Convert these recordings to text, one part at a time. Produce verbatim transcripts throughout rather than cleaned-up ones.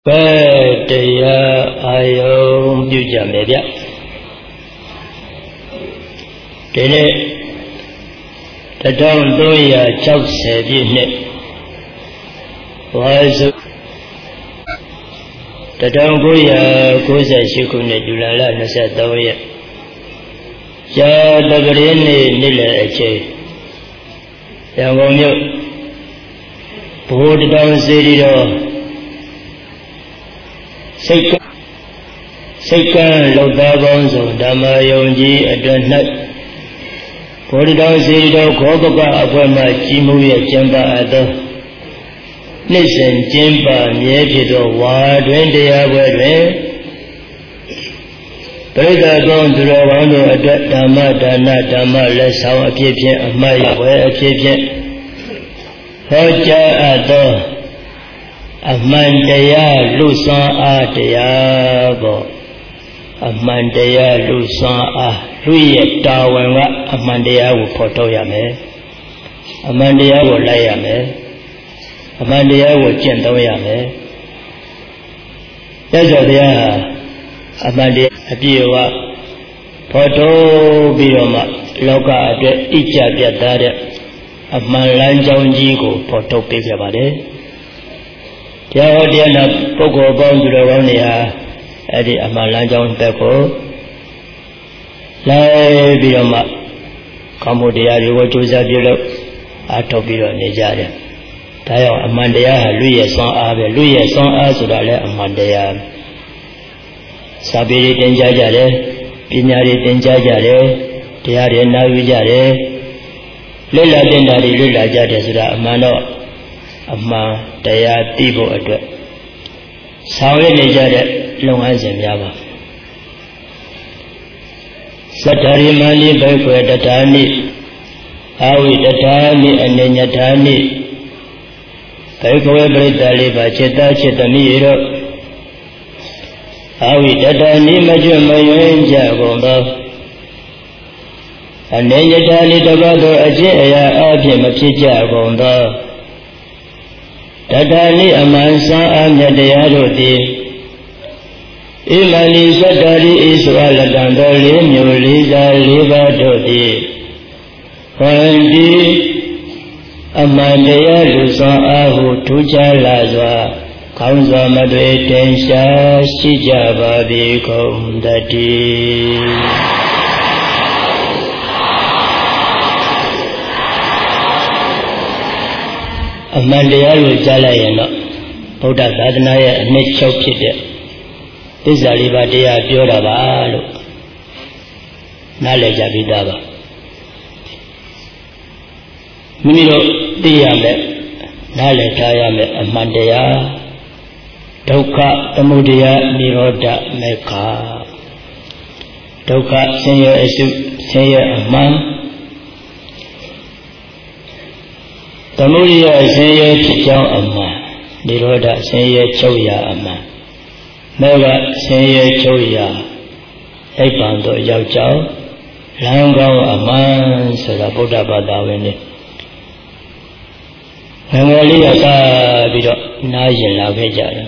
Bèတရားအာယုံပြုကြမယ်ဗျဒီနေ့တထောင်သုံးရာ၆၀ပြည့်နှစ်ဝါစုတထောင်ကိုးရာကိုးဆယ်ရှစ်ခုနှစ်ဇူလိုင်လ၂၃ရက်ဇာတပရိနေ့နေ့လယ်အချိန်ရန်ကုန်မြို့ဘိုးတထောင်စေတီတော်စိတ်စိတ်ကံလောက်သားပေါင်းစုံဓမ္မယုံကြည်အတွင်၌ဘုရားတော်စီတော်ခောပကအဖွဲမှကြီးမှုရဲ့ကျမ်းပါအပ်သောနှစ်စဉ်ကျင်းပမြဲဖြစ်သောဝါတွင်တရားပွဲတွင်ပရိသတ်ပေါင်းသူတော်ကောင်းတို့အတွက်ဓမ္မဒါနဓမ္မလက်ဆောင်အဖြစ်ဖြင့်အမှတ်ရပွဲအဖြစ်ဖြင့်ဟောကြားအပ်သောအမှန်တရားလူစွမ်းအားတရားပေါ့အမှန်တရားလူစွမ်းအားလူရဲ့တာဝန်ကအမှန်တရားကိုဖော်ထုတ်ရမယ်အမှန်တရားကိုလိုက်ရမယ်အမှန်တရားကိုကျင့်သုံးရမယ်ရသော်တရားဟာအမှန်တရားအပြည့်အဝဖော်ထုတ်ပြီးတော့မှလောကအတွက်ဣကြပြတ်သားတဲ့အမှန်လမ်းကြောင်းကြီးကိုဖော်ထုတ်ပေးကြပါတယ်တရားဟောတရားနာပုဂ္ဂိုလ်ပေါင်းသူတော်ကောင်းတွေဟာအဲ့ဒီအမှန်လမ်းကြောင်းတက်ကိုလိုက်ပြီးတော့မှကောင်းမှုတရားတွေကိုကြိုးစားပြုလုပ်အားထုတ်ပြီးတော့နေကြတယ်။ဒါကြောင့်အမှန်တရားဟာလူရဲ့စွမ်းအားပဲလူရဲ့စွမ်းအားဆိုတာလည်းအမှန်တရားစာပေတွေသင်ကြားကြတယ်ပညာတွေသင်ကြားကြတယ်တရားတွေနာယူကြတယ်လေ့လာသင်တာတွေလေ့လာကြတယ်ဆိုတာအမှန်တော့အမှန်တရားသိဖို့အတွက်ဆောင်ရွက်နေကြတဲ့လုပ်ငန်းစဉ်များပါသတ္တရိမဏိဘိက္ခွေတထာနိအာဝိတထာနိအနိညထာနိဘိက္ခွေပရိသတ်လေးပါจิตจิตသမီးတို့အာဝိတထာနိမကျွတ်မယွင်းကြကုန်သောအနိညထာနိတပတ်သောအကျင့်အရာအဖြစ်မဖြစ်ကြကုန်သောတထာနိအမှန်စွမ်းအားမြတ်တရားတို့သည်ဣမဏိသတ္တရိဣစွာလတံတော်လေးမျိုးလေးစားလေးပါးတို့သည်ဟောဒီအမှန်တရားလူစွမ်းအားဟုထူးခြားလာစွာကောင်းစွာမတွေ့တင်ရှားရှိကြပါသည်ကုန်တည်းအမှန်တရားကိုကြားလိုက်ရင်တော့ဗုဒ္ဓသာသနာရဲ့အနှစ်ချုပ်ဖြစ်တဲ့သစ္စာလေးပါးတရားပြောတာပါလို့နားလည်ကြပြီးသားပါမိမိတို့သိရမယ်နားလည်ထားရမယ်အမှန်တရားဒုက္ခသမုဒယနိရောဓမေခဒုက္ခဆင်းရဲအစုဆင်းရဲအမှန်သမုဒယဆင်းရဲဖြစ်ကြောင်းအမှန်နိရောဓဆင်းရဲချုပ်ရာအမှန်မေဃဆင်းရဲချုပ်ရာအိပ်ပံတို့ရောက်ကြောင်းလမ်းကောင်းအမှန်ဆိုတာဗုဒ္ဓဘာသာဝင်နေငယ်ငယ်လေးကစပြီးတော့နားရင်လာခဲ့ကြတယ်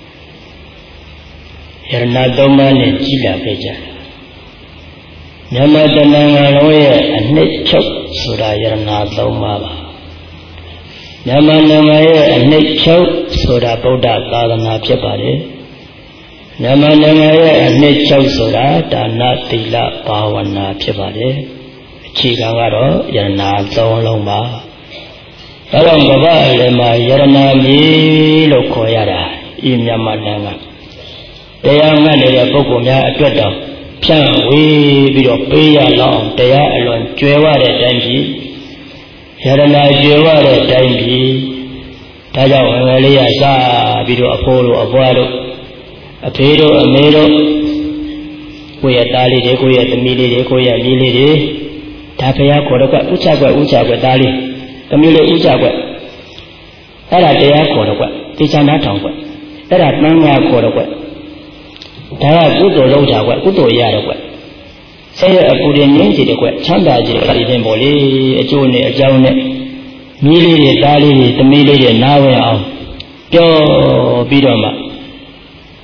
ယရဏသုံးပါးနဲ့ကြည်လာခဲ့ကြတယ်မြတ်မတဏ္ဍာလုံးရဲ့အနှစ်ချုပ်ဆိုတာယရဏသုံးပါးပါညမနာမရဲ့အနှိမ့်ချုပ်ဆိုတာဗုဒ္ဓသာသနာဖြစ်ပါတယ်။ညမနာမရဲ့အနှိမ့်ချုပ်ဆိုတာဒါနသီလဘာဝနာဖြစ်ပါတယ်။အခြေခံကတော့ယရနာသုံးလုံးပါ။ဒါကြောင့်ကမ္ဘာအလယ်မှာယရနာမြေလို့ခေါ်ရတာဤညမနာမတရားငတ်နေတဲ့ပုဂ္ဂိုလ်များအတွက်တော့ဖြန့်ဝေးပြီးတော့ပေးရလောက်တရားအလွန်ကျွယ်ဝတဲ့အတိုင်းကြီးယရနာကျွယ်ဝတဲ့တိုင်းပြည်ဒါကြောင့်ငယ်လေးရစပြီးတော့အဖိုးတို့အဘွားတို့အဖေတို့အမေတို့ကိုယ့်ရဲ့သားလေးတွေကိုယ့်ရဲ့သမီးလေးတွေကိုယ့်ရဲ့မြေးလေးတွေဒါဖရာခေါ်တော့ကဥချကွက်ဥချကွက်သားလေးသမီးလေးဥချကွက်အဲ့ဒါတရားခေါ်တော့ကွက်တေချာနာထောင်ကွက်အဲ့ဒါတန်ခါခေါ်တော့ကွက်ဒါကကုသိုလ်လုပ်တာကွက်ကုသိုလ်ရတော့ကွက်ဆဲရဲ့အပူတွေငင်းကြည့်တဲ့ကွချမ်းသာကြည့်တဲ့တင်ပေါ်လေအကျိုးနဲ့အကြောင်းနဲ့မြေးလေးတွေသားလေးတွေသမီးလေးတွေနားဝင်အောင်ပြောပြီးတော့မှ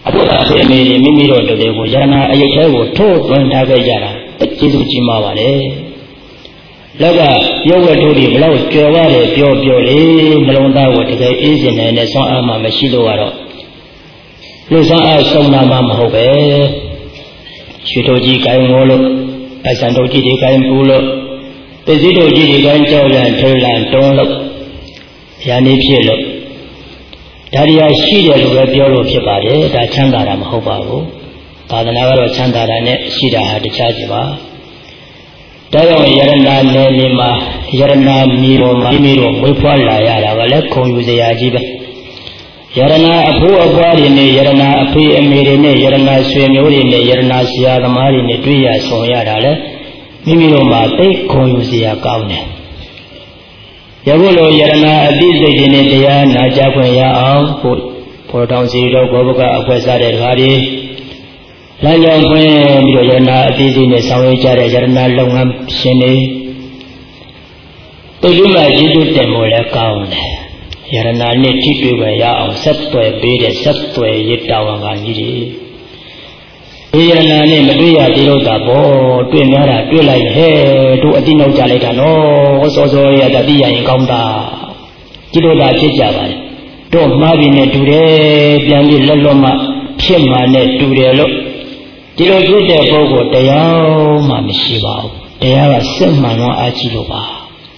အခုအဖေအမေတွေမိမိတို့တို့တွေကိုယရနာအယုတ်ထဲကိုထိုးသွင်းထားခဲ့ကြတာကျေးဇူးကြီးမားပါလေလောကရုပ်ဝတ္ထုတွေဘလောက်ကျွယ်ဝတယ်ပြောပြောလေနှလုံးသားကိုတကယ်အေးစင်နိုင်တဲ့ဆွမ်းအားမှမရှိလို့ကတော့လူဆွမ်းအားဆုံးတာမှမဟုတ်ပဲရွှေတို့ကြီးကိုင်းငိုလို့အဆန်တို့ကြီးတွေကိုင်းပူလို့ပစ္စည်းတို့ကြီးတွေကိုင်းကြောက်လန့်ထွေးလန့်တုံးလို့ရာနေဖြစ်လို့ဒါရီယာရှိတယ်လို့ပဲပြောလို့ဖြစ်ပါတယ်ဒါချမ်းသာတာမဟုတ်ပါဘူးသာသနာကတော့ချမ်းသာတာနဲ့ရှိတာဟာတခြားစီပါဒါကြောင့်ယရနာနယ်မြေမှာယရနာမြေပေါ်မှာမိမိတို့မွေးဖွားလာရတာကလည်းခုံယူစရာကြီးပဲယရနာအဖိုးအဖွားတွေနဲ့ယရနာအဖေအမေတွေနဲ့ယရနာဆွေမျိုးတွေနဲ့ယရနာဆရာသမားတွေနဲ့တွေ့ရဆုံရတာလည်းမိမိတို့မှာသိခုံယူစရာကောင်းတယ်ယခုလိုယရနာအတိစိတ်တွေနဲ့တရားနာကြားခွင့်ရအောင်ဖို့ဘောတော်စီတော်ဘောဘကအခွဲစားတဲ့ဓာရီလမ်းကြောင်းဖွင့်ပြီးတော့ယရနာအတိစိတ်နဲ့ဆောင်ရွက်ကြတဲ့ယရနာလုပ်ငန်းရှင်တွေတိကျမှကျေးဇူးတင်ဖို့လည်းကောင်းတယ်ယရနာနဲ့ထိတွေ့ခွင့်ရအောင်ဆက်သွယ်ပေးတဲ့ဆက်သွယ်ရတာဝန်ကကြီးတွေဒီယရနာနဲ့မတွေ့ရသေးလို့သာပေါ့တွေ့များတာတွေ့လိုက်ဟဲ့တို့အတိနောက်ကြလိုက်တာနော်စောစောရတတိယရင်ကောင်းတာဒီလိုသာဖြစ်ကြပါလေတို့မှားပြီးနဲ့တူတယ်ပြန်ပြီးလက်လွတ်မှဖြစ်မှနဲ့တူတယ်လို့ဒီလိုဖြစ်တဲ့ပုဂ္ဂိုလ်တရားမှမရှိပါဘူးတရားကစစ်မှန်တော့အားကြီးလို့ပါ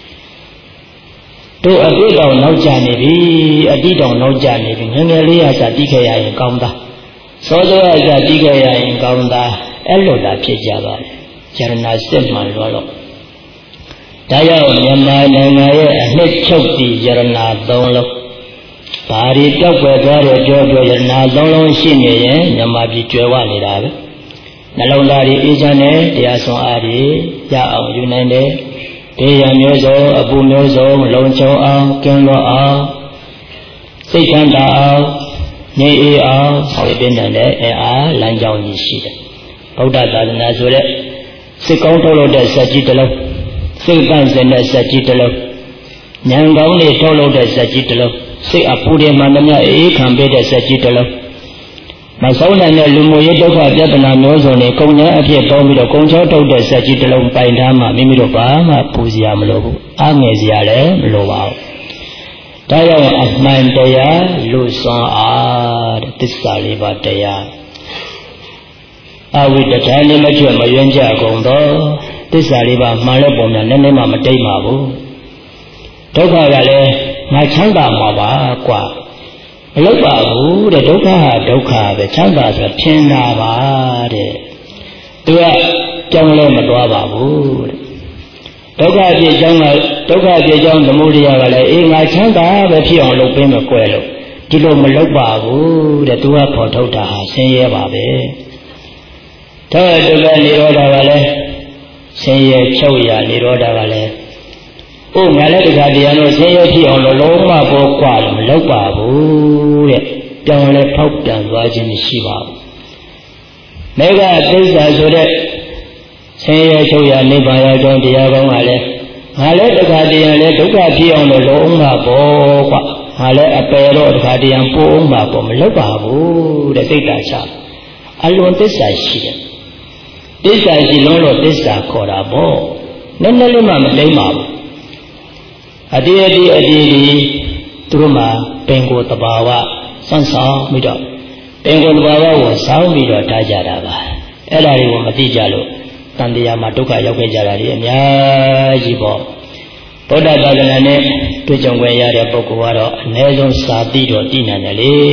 တို့အတိတောင်နောက်ကြနေပြီအတိတောင်နောက်ကြနေပြီငငယ်လေးရစာတိခဲ့ရရင်ကောင်းတာစောစောရစာတိခဲ့ရရင်ကောင်းတာအဲ့လိုသာဖြစ်ကြပါလေယရနာစစ်မှန်တော့လို့ဒါကြောင့်မြန်မာနိုင်ငံရဲ့အနှစ်ချုပ်တည်ယရနာသုံးလုံးဘာတွေတောက်ွယ်သွားတဲ့ကြောကြောယရနာသုံးလုံးရှိနေရင်မြန်မာပြည်ကျွယ်ဝနေတာပဲနှလုံးသားတွေအေးချမ်းတဲ့တရားစွမ်းအားတွေရအောင်ယူနိုင်တယ်ဒေယမျိုးစုံအပူမျိုးစုံလုံခြုံအောင်ကျင်းလွတ်အောင်စိတ်ချမ်းသာအောင်နေအေးအောင်ဆောင်ရွက်ပေးနိုင်တဲ့အင်အားလမ်းကြောင်းကြီးရှိတယ်ဗုဒ္ဓသာသနာဆိုတဲ့စိတ်ကောင်းထုတ်လို့တဲ့စက်ကြီးတစ်လုံးစိတ်ကန့်စင်တဲ့စက်ကြီးတစ်လုံးဉာဏ်ကောင်းတွေထုတ်လို့တဲ့စက်ကြီးတစ်လုံးစိတ်အပူတွေမှမမြအေးခံပေးတဲ့စက်ကြီးတစ်လုံးမဆုံးနိုင်တဲ့လူမှုရေးဒုက္ခပြဿနာမျိုးစုံတွေကုန်ကျအဖြစ်ပေါင်းပြီးတော့ကုန်ချောထုတ်တဲ့စက်ကြီးတစ်လုံးပိုင်ထားမှမိမိတို့ဘာမှပူစရာမလိုဘူးအားငယ်စရာလည်းမလိုပါဘူးဒါကြောင့်အမှန်တရားလူစွမ်းအားတဲ့သစ္စာလေးပါးတရားအဝိတ္တထာနိမကျွတ်မယွင်းကြကုန်သောသစ္စာလေးပါးမှန်တဲ့ပုံများနည်းနည်းမှမတိတ်ပါဘူးဒုက္ခကလည်းငါချမ်းသာမှာပါကွာမလုပ်ပါဘူးတဲ့ဒုက္ခဟာဒုက္ခပဲချမ်းသာဆိုထင်တာပါတဲ့သူကကြောင်းလဲမသွားပါဘူးတဲ့ဒုက္ခဖြစ်ကြောင်းကဒုက္ခဖြစ်ကြောင်းသမုဒယကလည်းအေးငါချမ်းသာပဲဖြစ်အောင်လုပ်ပေးမယ်ကွယ်လို့ဒီလိုမလုပ်ပါဘူးတဲ့သူကဖော်ထုတ်တာဟာဆင်းရဲပါပဲဒါတူပဲនិရောဓကလည်းဆင်းရဲချုပ်ရនិရောဓကလည်းအိုးငါလည်းတခါတည်းလို့ဆင်းရဲဖြစ်အောင်လို့လုံးဝပေါ်กว่าလို့မလုပ်ပါဘူးတဲ့ပြောင်းလဲဖောက်ပြန်သွားခြင်းမရှိပါဘူးမေဃသစ္စာဆိုတဲ့ဆင်းရဲချုပ်ရနိဗ္ဗာန်ရောက်ကြောင်းတရားကောင်းကလည်းငါလည်းတခါတည်းလည်းဒုက္ခဖြစ်အောင်လို့လုံးဝပေါ်กว่าငါလည်းအပယ်တော့တခါတည်းပို့အောင်ပါပေါ်မလုပ်ပါဘူးတဲ့စိတ်ဓာတ်ချအလွန်သစ္စာရှိတယ်သစ္စာရှိလုံးလို့သစ္စာခေါ်တာပေါ့နည်းနည်းလေးမှမတိမ်ပါဘူးအတိအတိအတိဒီသူတို့မှာပင်ကိုယ်တဘာဝစွန့်ဆောင်ပြီးတော့ပင်ကိုယ်တဘာဝကိုစောင်းပြီးတော့ထားကြတာပါအဲ့ဒါတွေကိုမသိကြလို့တန်တရားမှာဒုက္ခရောက်ခဲ့ကြတာဒီအများကြီးပေါ့ဗုဒ္ဓသာသနာနဲ့တွေ့ကြုံခွင့်ရတဲ့ပုဂ္ဂိုလ်ကတော့အ ਨੇ ဆုံးစာသိတော့သိနိုင်တယ်လေ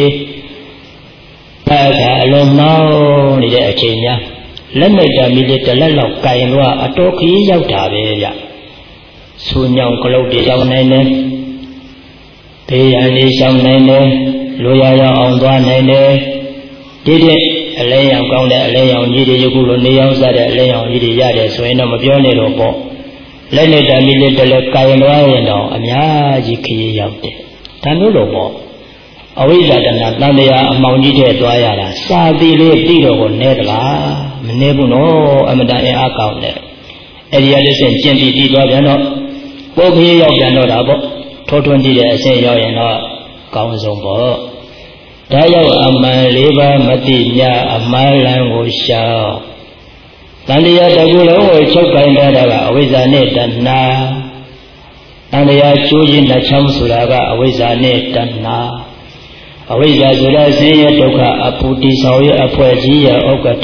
အခါအလုံးမောင်းနေတဲ့အချိန်များလက်မိတ်တာမိလေးတစ်လက်လောက်ကင်တော့အတော်ခရီးရောက်တာပဲဗျဆူညောင်ကလုတ်တွေရှောင်းနိုင်တယ်ဘေးရန်တွေရှောင်းနိုင်တယ်လူရရောက်အောင်သွားနိုင်တယ်ဒီတဲ့အလဲရောင်ကောင်းတဲ့အလဲရောင်ကြီးတွေယခုလိုနေရောင်စားတဲ့အလဲရောင်ကြီးတွေရတယ်ဆိုရင်တော့မပြောနေတော့ပေါ့လက်နဲ့တမီလေးတလဲကာရင်သွားရင်တော့အများကြီးခရီးရောက်တယ်ဒါမျိုးလို့ပေါ့အဝိဇ္ဇာတဏ္ဍတန်တရားအမှောင်ကြီးတဲ့သွားရတာစာတိလေးတိတော့ကိုနဲသလားမနဲဘူးနော်အမတန်အင်အားကောင်းတယ်အဲ့ဒီရလေးစင်ကျင့်ပြီးပြီးသွားပြန်တော့ပုဂ္ဂိုလ်ရောက်ပြန်တော့တာပေါ့ထိုးထွင်းကြည့်တဲ့အဆင့်ရောက်ရင်တော့ကောင်းဆုံးပေါ့ဒါကြောင့်အမှန်လေးပါးမသိညအမှားလမ်းကိုရှောင်တန်တရားတစ်ခုလုံးကိုချုပ်ကိုင်ထားတာကအဝိဇ္ဇာနဲ့တဏှာတန်တရားကျိုးခြင်းနှချောင်းဆိုတာကအဝိဇ္ဇာနဲ့တဏှာအဝိဇ္ဇာဆိုတာဆင်းရဲဒုက္ခအပူတည်ဆောင်ရဲ့အဖွဲ့ကြီးရဲ့ဥက္ကဋ္ဌ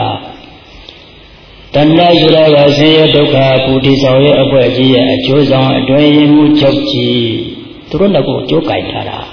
တဏှာဆိုတာကဆင်းရဲဒုက္ခအပူတည်ဆောင်ရဲ့အဖွဲ့ကြီးရဲ့အကျိုးဆောင်အတွင်းရင်းမှုချုပ်ကြီးသူတို့နှစ်ခုကြိုးကိုင်ထားတာ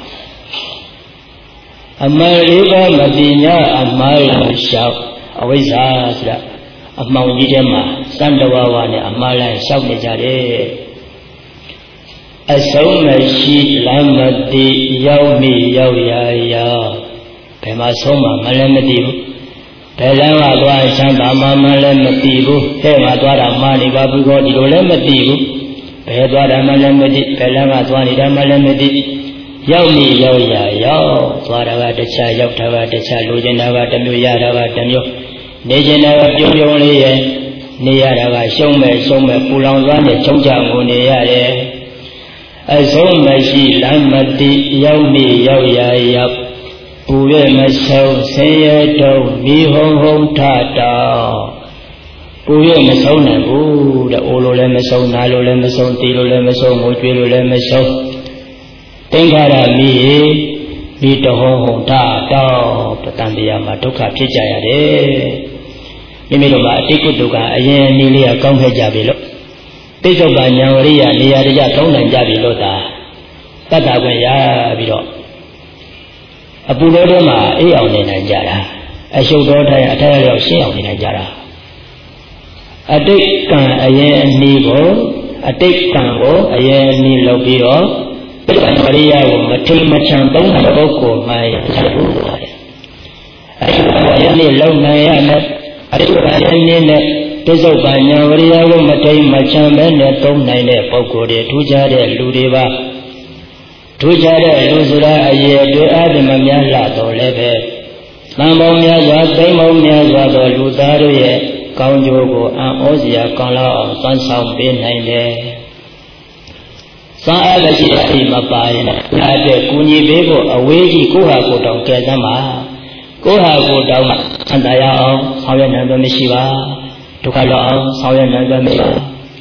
အမှန်လေးပါးမသိညာအမှားလို့ရှောက်အဝိဇ္ဇာဆိုတာအမှောင်ကြီးထဲမှာစံတဝါဝါနဲ့အမှားလိုက်ရှောက်နေကြတယ်အဆုံးမရှိလမ်းမသိရောက်မိရောက်ရရောက်ဘယ်မှာဆုံးမှမလည်းမသိဘူးဘယ်လမ်းကသွားချမ်းသာမှမလည်းမသိဘူးဟဲ့မှာသွားတာမှားနေပါဘူးကောဒီလိုလည်းမသိဘူးဘယ်သွားတာမှလည်းမသိဘယ်လမ်းကသွားနေတာမှလည်းမသိရောက်မိရောက်ရရောက်သွားတာကတခြားရောက်တာကတခြားလိုချင်တာကတစ်မျိုးရတာကတစ်မျိုးနေချင်တာကပြုံးပြုံးလေးရဲ့နေရတာကရှုံးမဲ့ရှုံးမဲ့ပူလောင်သွားနဲ့ချုံချငိုနေရတယ်အဆုံးမရှိလမ်းမသိရောက်မိရောက်ရရောက်ပူရမဆုံးဆင်းရဲတုံးမိဟုံဟုံထတောပူရမဆုံးနိုင်ဘူးတဲ့အိုလိုလည်းမဆုံးနာလိုလည်းမဆုံးတီလိုလည်းမဆုံးငိုကြွေးလိုလည်းမဆုံးသင်္ခါရမိမိတဟုံဟုံထတောပတန်တရားမှာဒုက္ခဖြစ်ကြရတယ်မိမိတို့မှာအတိတ်ကုတုကအရင်နည်းလေးကကောင်းခဲ့ကြပြီလို့ပိဿုပ္ပဉာဏ်ဝရိယနေရာတကျသုံးနိုင်ကြပြီလို့သာတတ်တာခွင့်ရပြီးတော့အပူတော်ထဲမှာအေးအောင်နေနိုင်ကြတာအရှုပ်တော်ထိုင်အထက်ရောက်ရှင်းအောင်နေနိုင်ကြတာအတိတ်ကံအရင်အနည်းကိုအတိတ်ကံကိုအရင်အနည်းလုပ်ပြီးတော့ပိဿုပ္ပဉာဏ်ဝရိယကိုမထိမချန်သုံးတဲ့ပုဂ္ဂိုလ်မှရချက်လို့ပါတယ်အဲဒီအရင်နေ့လုံနိုင်ရမယ်အဲဒီအရင်နေ့နဲ့ပိဿုပ္ပဉာဏ်ဝရိယကိုမထိမချန်ပဲနဲ့သုံးနိုင်တဲ့ပုဂ္ဂိုလ်တွေထူးခြားတဲ့လူတွေပါထူးခြားတဲ့လူဆိုတာအရေးအတွေ့အဓမ္မများလှတော်လည်းပဲတန်ပေါင်းများစွာသိမ့်ပေါင်းများစွာသောလူသားတို့ရဲ့ကောင်းကျိုးကိုအံ့ဩစရာကောင်းလောက်အောင်သွမ်းဆောင်ပေးနိုင်တယ်စာအပ်ရှိအထိမပါရင်အဲ့အတွက်ကုညီပေးဖို့အဝေးကြီးကိုဟာကိုတောင်ကဲစမ်းပါကိုဟာကိုတောင်ဆန္ဒရအောင်ဆောင်ရွက်နိုင်လို့မရှိပါဒုက္ခလောက်အောင်ဆောင်ရွက်နိုင်လို့မရှိပါ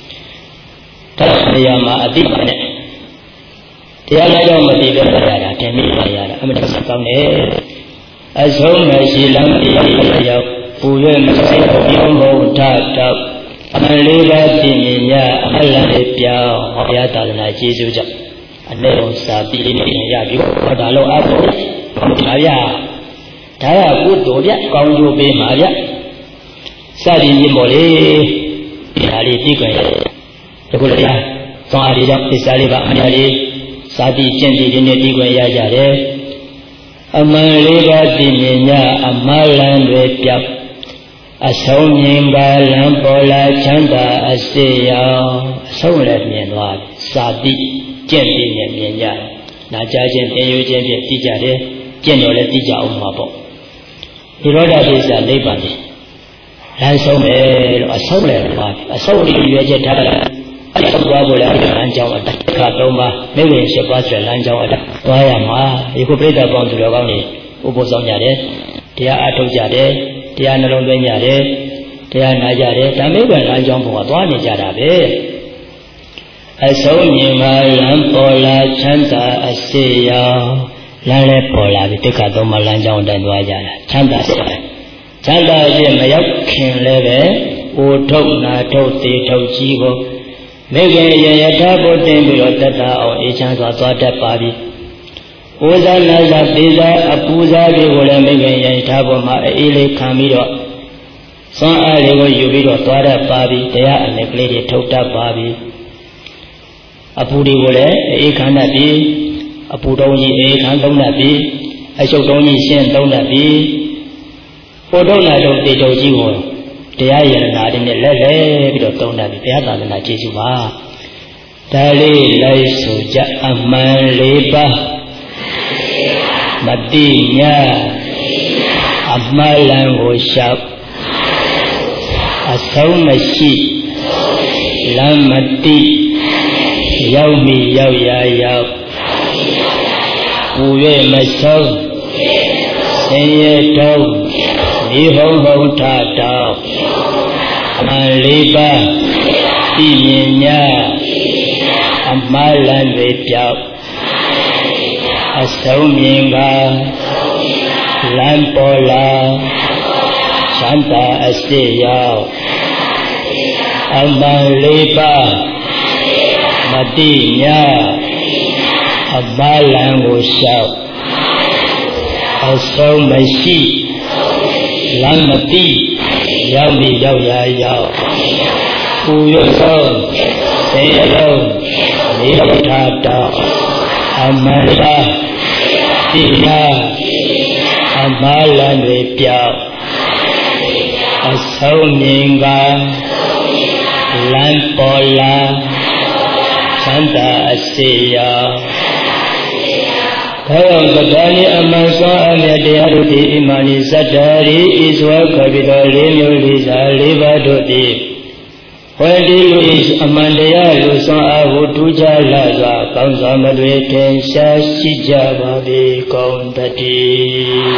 တရားမှာအတိနဲ့တရားလည်းတော့မသိပဲရတာတင်မိရတာအမှန်တရားကောင်းတယ်အဆုံးမရှိလမ်းပြည်ရောက်ပူရမရှိဘူးဘုရားတောက်အမှန်လေးပါးသိမြင်ရအမှန်လည်းပြောင်းဘုရားသာသနာကျေးဇူးကြောင့်အနေနဲ့စာပြီးလေးနဲ့ရပြီဟောဒါလို့အဖို့ဒါရဒါရကုသိုလ်ပြကောင်းကျိုးပေးမှာဗျစသည်ဖြင့်ပေါ့လေဒါလေးသိကြရတယ်ဒီကုလားသောအားလေးကြောင့်သစ္စာလေးပါအမှန်လေးစာတိကျင့်ပြီးဒီနေ့ပြီးခွင့်ရကြတယ်အမှန်လေးပါးသိမြင်ညအမှားလမ်းတွေပြောက်အဆုံးမြင်ကလမ်းပေါ်လာချမ်းသာအစေရောအဆုံးလည်းမြင်သွားပြီစာတိကျင့်ပြီးနဲ့မြင်ကြတယ်နာကြားခြင်းသင်ယူခြင်းဖြင့်သိကြတယ်ကျင့်တော်လည်းသိကြအောင်မှာပေါ့ဒီရောဓပိစ္ဆာနိဗ္ဗာန်ကြီးလမ်းဆုံးပဲလို့အဆုံးလည်းသွားပြီအဆုံးဒီရွယ်ချက်ထားတာအဲ့ဒါသွားဖို့လည်းလမ်းကြောင်းအတက်ခါသုံးပါးမိဘရှိပါဆိုလမ်းကြောင်းအတက်သွားရမှာဒီခုပြိဿပေါင်းသူတော်ကောင်းတွေဥပုသ်ဆောင်ကြတယ်တရားအထုတ်ကြတယ်တရားနှလုံးသွင်းကြတယ်တရားနာကြတယ်ဒါမိဘလမ်းကြောင်းပေါ်ကသွားနေကြတာပဲအဆုံးမြင်မှာလမ်းပေါ်လာချမ်းသာအစေရောလမ်းလည်းပေါ်လာပြီတက်ခါသုံးပါးလမ်းကြောင်းအတက်သွားကြတာချမ်းသာစေချမ်းသာစေမရောက်ခင်လည်းပဲအိုထုတ်နာထုတ်သေးထုတ်ကြီးကိုမိခင်ရရထားဖို့တင်ပြီးတော့တတ်တာအောင်အေးချမ်းစွာသွားတတ်ပါပြီ။ဩဇာနာဇာသေဇာအပူဇာတွေကိုလည်းမိခင်ရရထားဖို့မှာအေးလေးခံပြီးတော့စွမ်းအားတွေကိုယူပြီးတော့သွားတတ်ပါပြီ။တရားအနည်းကလေးတွေထုတ်တတ်ပါပြီ။အပူတွေကိုလည်းအေးခံတတ်ပြီ။အပူတုံးကြီးအေးခံသုံးတတ်ပြီ။အရှုပ်တုံးကြီးရှင်းသုံးတတ်ပြီ။ပို့ထုတ်လာတော့တေတုံကြီးကိုတရားယရနာတွေနဲ့လက်လဲပြီးတော့သုံးတတ်ပြီဘုရားသာသနာကျေးဇူးပါဒါလေးလိုက်ဆိုကြအမှန်လေးပါမတိညာအမှန်လန်းကိုရှောက်အဆုံးမရှိလမ်းမတိရောက်မိရောက်ရာရောက်ပူ၍မဆုံးင်ရတုံးမိဟုံဟုံထတောင်းအမှန်လေးပါးသိမြင်ညာအမှားလန်းတွေပြောက်အဆုံးမြင်ကလမ်းပေါ်လာချမ်းသာအစစ်ရောက်အမှန်လေးပါးမတိညာအမှားလန်းကိုလျှောက်အဆုံးမရှိလမ်းမတိရောက်ပြီးရောက်ရာရောက်ပူရဆုံးသိရလုံးနေထာတောအမလာတိနာအမလာတွေပြောက်အဆုံးမြင်ကလမ်းပေါ်လာသန္တာအစေရောက်ခေါင်းသတ္တနိအမသောအမြတ်တရားတို့သည်ဣမာနိသတ္တရိဤစွာခပိတော်လေးမျိုးလေးစားလေးပါးတို့သည်ဝေဒီလူအမှန်တရားလူဆောင်အားကိုထူးခြားလာစွာကောင်းစွာမတွေထင်ရှားရှိကြပါ၏ကောင်းတည်း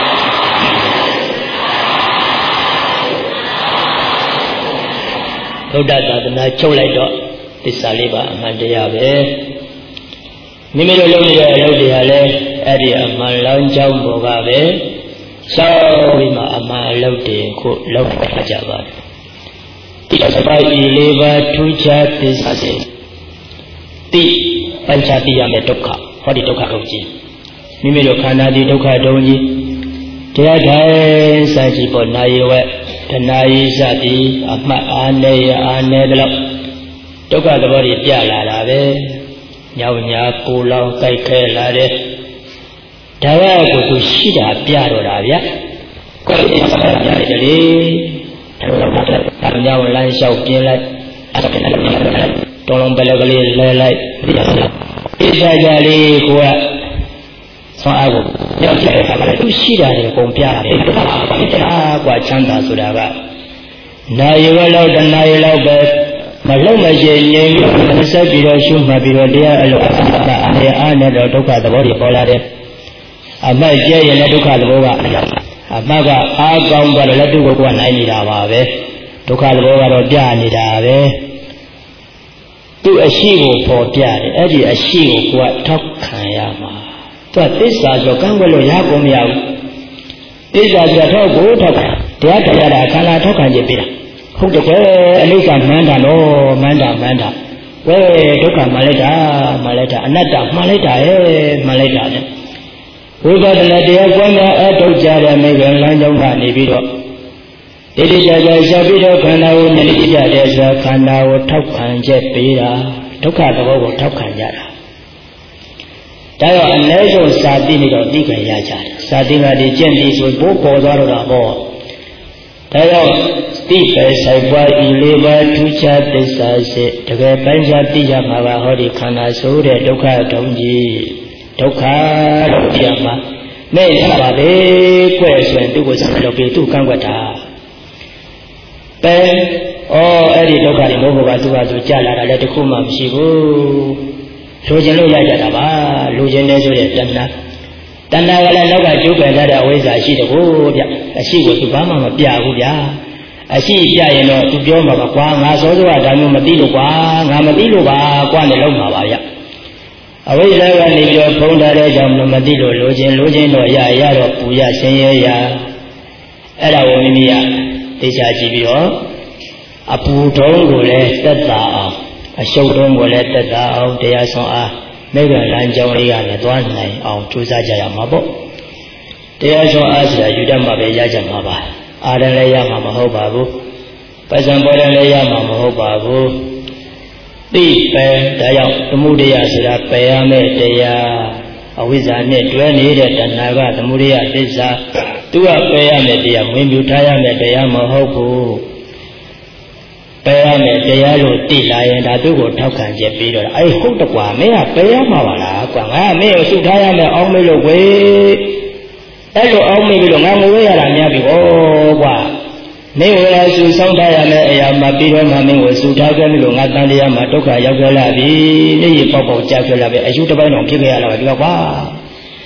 ဘုဒ္ဓသာသနာချုပ်လိုက်တော့သစ္စာလေးပါအမှန်တရားပဲမိမိတို့လုပ်နေတဲ့အလုပ်တွေဟာလည်းအဲ့ဒီအမှန်လောင်းကြောင်းပေါ်ကပဲစောင့်ပြီးမှအမှန်အလုပ်တွေကိုလုပ်နေကြပါတယ်တိစပါးဤလေးပါးထူးခြားသစ္စာစေတိပัญชတိယမဲ့ဒုက္ခဟောဒီဒုက္ခဒုက္ခကြီးမိမိတို့ခန္ဓာဒီဒုက္ခဒုက္ခကြီးတရားထိုင်စာကြည့်ပေါ်နာယဝဲတဏှာဤစသည်အမှတ်အာနေရအာနေတယ်လို့ဒုက္ခသဘောကြီးပြလာတာပဲညောင်ညာပူလောင်ကြိုက်ခဲလာတဲ့ဒါရကိုသူရှိတာပြတော့တာဗျကိုယ်အင်းစားရတယ်လေဒါတော့ညောင်လမ်းလျှောက်ပြင်းလိုက်တော်လုံးပလကလေးလဲလိုက်ဒီစားကြလေးကိုကဆွမ်းအားကိုညောင်ချတဲ့အခါမှာသူရှိတာတွေပုံပြတယ်အာကွာချမ်းသာဆိုတာကနာယဝလောက်တနာယလောက်ပဲမလုံးမရှိငြိမ်ပြီးဆက်ပြီးတော့ရှုမှတ်ပြီးတော့တရားအလုပ်အအားအားနဲ့တော့ဒုက္ခသဘောတွေပေါ်လာတယ်အမှတ်ကျဲရင်လည်းဒုက္ခသဘောကအမှတ်ကအားကောင်းတော့လည်းသူ့ကိုကနိုင်နေတာပါပဲဒုက္ခသဘောကတော့ပြနေတာပဲသူ့အရှိကိုပေါ်ပြတယ်အဲ့ဒီအရှိကိုကိုကထောက်ခံရမှာသူကသစ္စာဆိုကံွယ်လို့ရကုန်မရဘူးသစ္စာဆိုတော့ကိုထောက်ခံတရားတရားတာခန္ဓာထောက်ခံခြင်းပြတာဟုတ်တယ်ကွယ်အနိစ္စမှန်တာတော့မှန်တာမှန်တာဝဲဒုက္ခမှန်လိုက်တာမှန်လိုက်တာအနတ္တမှန်လိုက်တာရဲ့မှန်လိုက်တာနဲ့ဝိပဿနာတရားကွမ်းများအထုတ်ကြတဲ့မိဂံလမ်းကြောင်းကနေပြီးတော့တိတိကျကျရှာပြီးတော့ခန္ဓာကိုမြင်ကြတဲ့ဆိုခန္ဓာကိုထောက်ခံချက်ပေးတာဒုက္ခသဘောကိုထောက်ခံကြတာဒါရောအနည်းဆုံးစာသိနေတော့သိခံရကြတယ်စာသိကဒီကျင့်ပြီးဆိုဘိုးပေါ်သွားတော့တာပေါ့ဒါကြောင့်တိပဲဆိုင်ပွားဤလေးပါးထူးခြားသစ္စာစေတကယ်ပိုင်းခြားသိရမှာပါဟောဒီခန္ဓာဆိုတဲ့ဒုက္ခတုံးကြီးဒုက္ခလို့ပြမှာမဲ့ရပါပဲကွဲ့ဆိုရင်သူ့ကိုဆက်လုပ်ပြီးသူ့ကန့်ကွက်တာပဲဩအဲ့ဒီဒုက္ခတွေမဟုတ်ပါသူကသူကြာလာတာလည်းတခုမှမရှိဘူးလိုချင်လို့ရကြတာပါလိုချင်နေဆိုတဲ့တဏှာတဏှာကလည်းနောက်ကကျုပ်ပယ်ထားတဲ့အဝိဇ္ဇာရှိတကူဗျအရှိကိုသူဘာမှမပြဘူးဗျာအရှိပြရင်တော့သူပြောမှာပါကွာငါစောစောကဒါမျိုးမသိလို့ကွာငါမသိလို့ပါကွာနဲ့လုံးမှာပါဗျအဝိဇ္ဇာကနေပြီးတော့ဖုံးထားတဲ့ကြောင့်မသိလို့လိုချင်လိုချင်တော့ရရတော့ပူရဆင်းရဲရအဲ့ဒါကိုမိမိကသိချကြည့်ပြီးတော့အပူတုံးကိုလည်းသက်သာအောင်အရှုပ်တုံးကိုလည်းသက်သာအောင်တရားဆောင်အားမိဂ္ဂလမ်းကြောင်းလေးကလည်းသွားနိုင်အောင်ကြိုးစားကြရမှာပေါ့တရားဆောင်အားဆိုတာယူတတ်မှာပဲရကြမှာပါအာရလည်းရမှာမဟုတ်ပါဘူးပဇံပေါ်တယ်လည်းရမှာမဟုတ်ပါဘူးသိပဲဒါကြောင့်သမုဒယဆိုတာပယ်ရမယ့်တရားအဝိဇ္ဇာနဲ့တွဲနေတဲ့တဏှာကသမုဒယသစ္စာသူကပယ်ရမယ့်တရားဝင်ပြထားရမယ့်တရားမဟုတ်ဘူးပယ်ရမယ်တရားလို့သိလာရင်ဒါသူ့ကိုထောက်ခံချက်ပြီးတော့အဲ့ဟုတ်တကွာမင်းကပယ်ရမှာပါလားကွာငါမင်းကိုစုထားရမယ်အောင်းမေးလို့ဝေးအဲ့လိုအောင်းမေးပြီးတော့ငါငိုရတာများပြီဩကွာမင်းကိုလည်းစုဆောင်ထားရမယ်အရာမှပြီးတော့မှမင်းကိုစုထားခဲ့လို့ငါတန်တရားမှာဒုက္ခရောက်ကြလာပြီနေ့ရက်ပေါက်ပေါက်ကြာကြလာပြီအယူတစ်ပိုင်းတော့ဖြစ်ခဲ့ရတာပါဒီကွာ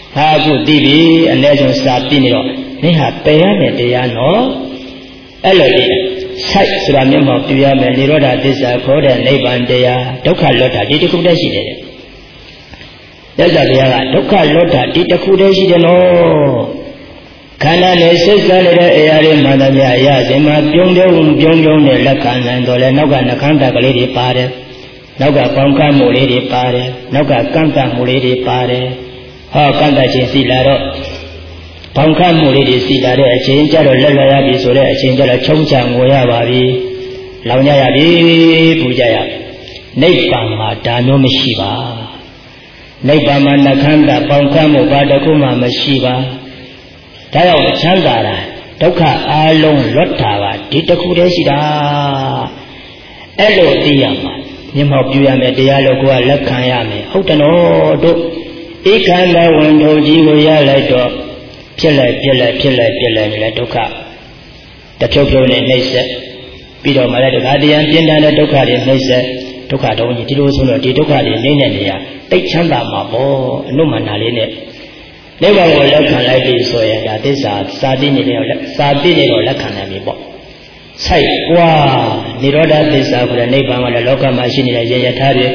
ဟာအခုသိပြီအနည်းဆုံးစာသိနေတော့မင်းဟာပယ်ရမယ်တရားနော်အဲ့လိုလေစိုက်ဆိုတာမျက်မှောက်ပြရမယ်နိရောဓသစ္စာခေါ်တဲ့နိဗ္ဗာန်တရားဒုက္ခလွတ်တာဒီတစ်ခုတည်းရှိတယ်တဲ့သစ္စာတရားကဒုက္ခလွတ်တာဒီတစ်ခုတည်းရှိတယ်နော်ခန္ဓာနဲ့စိတ်ကလည်းတဲ့အရာတွေမှန်သမျှအရာစဉ်မှာပြုံးပြုံးပြုံးပြုံးနဲ့လက်ခံနိုင်တော့လဲနောက်ကနှခမ်းတကလေးတွေပါတယ်နောက်ကပေါင်းကမ်းမှုလေးတွေပါတယ်နောက်ကကန့်တတ်မှုလေးတွေပါတယ်ဟောကန့်တတ်ခြင်းစီလာတော့ပေါင်းကမ်းမှုလေးတွေစီလာတဲ့အချိန်ကျတော့လက်လွယ်ရပြီဆိုတဲ့အချိန်ကျတော့ချုံချငိုရပါပြီလောင်ကြရပြီပူကြရနိဗ္ဗာန်မှာဒါမျိုးမရှိပါနိဗ္ဗာန်မှာနှခမ်းတပေါင်းကမ်းမှုဘာတစ်ခုမှမရှိပါဒါကြောင့်ချမ်းသာတာဒုက္ခအလုံးလွတ်တာပါဒီတစ်ခုတည်းရှိတာအဲ့လိုသိရမှာမျက်မှောက်ပြုရမယ်တရားလို့ကိုယ်ကလက်ခံရမယ်ဟုတ်တယ်နော်တို့ဧကန္တဝန်တို့ကြီးကိုရလိုက်တော့ဖြစ်လိုက်ပြက်လိုက်ဖြစ်လိုက်ပြက်လိုက်လည်းဒုက္ခတဖြုတ်ဖြုတ်နဲ့နှိမ့်ဆက်ပြီးတော့မှလည်းတခါတည်းပြင်းထန်တဲ့ဒုက္ခတွေနှိမ့်ဆက်ဒုက္ခတုံးကြီးဒီလိုဆိုတော့ဒီဒုက္ခတွေနှိမ့်တဲ့နေရာတိတ်ချမ်းသာမှာပေါ့အနုမန္တလေးနဲ့နိဗ္ဗာန်ကိုလက်ခံလိုက်ပြီဆိုရင်ဒါသစ္စာစာတိနေတယ်စာတိနေတော့လက်ခံနိုင်ပြီပေါ့စိုက်ကွာနိရောဓသစ္စာကိုလည်းနိဗ္ဗာန်ကလည်းလောကမှာရှိနေတဲ့ရရထားတွေ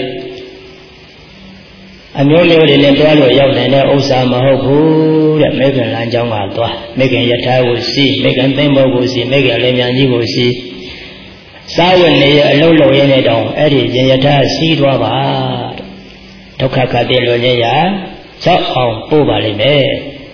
အမျိုးမျိုးတွေနဲ့တွားလို့ရောက်နိုင်တဲ့ဥစ္စာမဟုတ်ဘူးတဲ့မေခင်လမ်းကြောင်းကသွားမေခင်ယထာကိုစီးမေခင်သိမ့်ဘောကိုစီးမေခင်လည်းမြန်ကြီးကိုစီးစားဝတ်နေရအလုံးလုံးရင်းနေတော့အဲ့ဒီရရထားစီးသွားပါဒုက္ခခတ်တဲ့လွန်ရရကြောက်အောင်ပို့ပါလိမ့်မယ်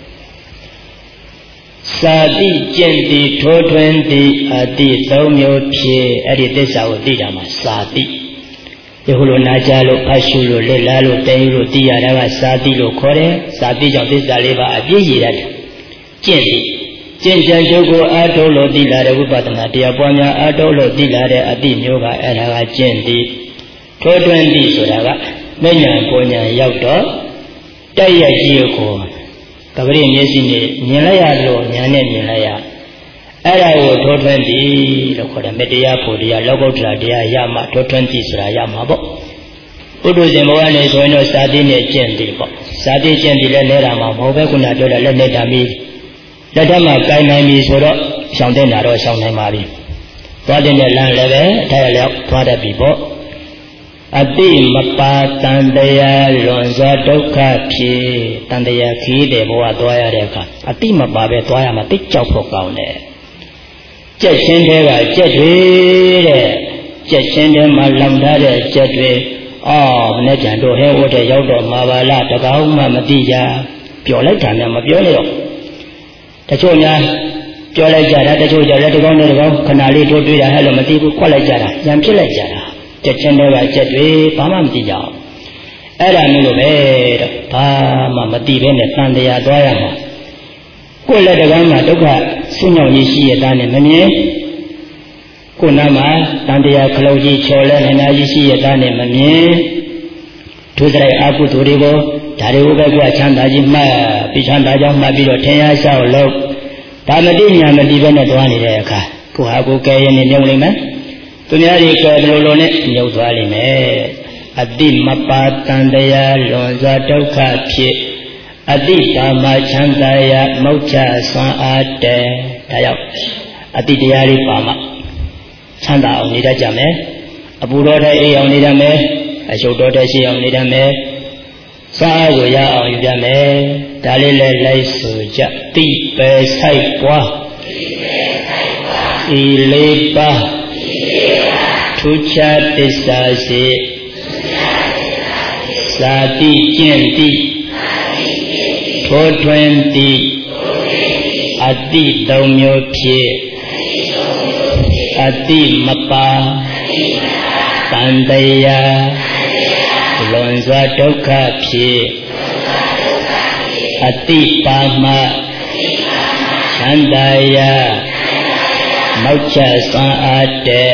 စာတိကျင့်တိထိုးထွင်းတိအတိသုံးမျိုးဖြစ်အဲ့ဒီသစ္စာကိုသိတာမှာစာတိဒီလိုနာကြလို့ဖတ်ရှုလို့လက်လားလို့တဲလို့သိရတာကစာတိလို့ခေါ်တယ်စာတိကြောင့်သစ္စာလေးပါအပြည့်ရရတယ်ကျင့်တိကျင့်ကြံကြိုးကိုအားထုတ်လို့သိလာတဲ့ဝိပဿနာတရားပွားများအားထုတ်လို့သိလာတဲ့အတိမျိုးကအဲ့ဒါကကျင့်တိထိုးထွင်းတိဆိုတာကမဉ္ဇဉ်ပညာရောက်တော့တိုက်ရိုက်ကြီးကိုကပရိမျက်စိနဲ့မြင်လိုက်ရလို့ဉာဏ်နဲ့မြင်လိုက်ရအဲ့ဒါကိုထိုးထွင်းပြီလို့ခေါ်တယ်မေတ္တရားဖို့တရားလောကုတ္တရာတရားရမှထိုးထွင်းပြီဆိုတာရမှာပေါ့ပုထုဇဉ်ဘဝနဲ့ဆိုရင်တော့စာတိနဲ့ကျင့်တယ်ပေါ့စာတိကျင့်ပြီလဲလဲတာမှာမဟုတ်ပဲခုနပြောတဲ့လက်နဲ့တာပြီးလက်ထက်မှာကိုင်နိုင်ပြီဆိုတော့ရှောင်တဲ့နာတော့ရှောင်နိုင်ပါပြီသွားတဲ့လမ်းလည်းပဲအထိုက်အလျောက်သွားတတ်ပြီပေါ့အတိမပါတန်တရားလွန်စွာဒုက္ခဖြစ်တန်တရားခီးတဲ့ဘဝသွားရတဲ့အခါအတိမပါပဲသွားရမှာတိတ်ကြောက်ဖို့ကောင်းတယ်ကြက်ချင်းတဲကကြက်တွေတဲ့ကြက်ချင်းတဲမှာလောင်ထားတဲ့ကြက်တွေအော်မနေ့ကျန်တို့ဟဲဝတ်တဲ့ရောက်တော့မှာပါလားတကောင်းမှမသိကြပျော်လိုက်တာနဲ့မပြောနဲ့တော့တချို့များပြောလိုက်ကြတာတချို့ကြလည်းတကောင်းနဲ့တကောင်းခဏလေးတို့တွေ့တာဟဲ့လို့မသိဘူးခွက်လိုက်ကြတာရံဖြစ်လိုက်ကြတာကြက်ချင်းတွေကကြက်တွေဘာမှမသိကြအောင်အဲ့ဒါမျိုးလိုပဲတော့ဘာမှမသိဘဲနဲ့တန်တရားသွားရမှာကိုယ်လက်တကမ်းမှာဒုက္ခဆင်းရဲကြီးရှိရတဲ့နဲ့မမြင်ကိုယ်နာမှာတန်တရားခလုတ်ကြီးချော်လဲနေတာကြီးရှိရတဲ့နဲ့မမြင်ဒုစရိုက်အကုသိုလ်တွေကိုဒါတွေကိုပဲကြွချမ်းသာကြီးမှတ်ပြီးချမ်းသာကြောင်းမှတ်ပြီးတော့ထင်ရလျှောက်လို့ဒါမတိညာမတိပဲနဲ့သွားနေတဲ့အခါကိုဟာကိုကဲရင်နေမြုံလိမ့်မယ်သူများတွေကဲဘလိုလိုနဲ့မြုပ်သွားလိမ့်မယ်အတိမပါတန်တရားလွန်စွာဒုက္ခဖြစ်အတိပါမချမ်းသာရမုတ်ချဆွမ်းအားတဲ့ဒါကြောင့်အတိတရားလေးပါမှချမ်းသာအောင်နေတတ်ကြမယ်အပူတော်တဲ့အိမ်အောင်နေတတ်မယ်အရှုပ်တော်တဲ့ရှိအောင်နေတတ်မယ်စားအားကိုရအောင်ယူကြမယ်ဒါလေးလည်းလိုက်ဆိုကြတိပဲဆိုင်ပွားဤလေးပါထူးခြားသစ္စာစေသာတိကျင့်တိထိုးထွင်းတိအတိသုံးမျိုးဖြစ်အတိမပါတန်တရားလွန်စွာဒုက္ခဖြစ်အတိပါမချမ်းသာရာမောက္ခစွမ်းအားတဲ့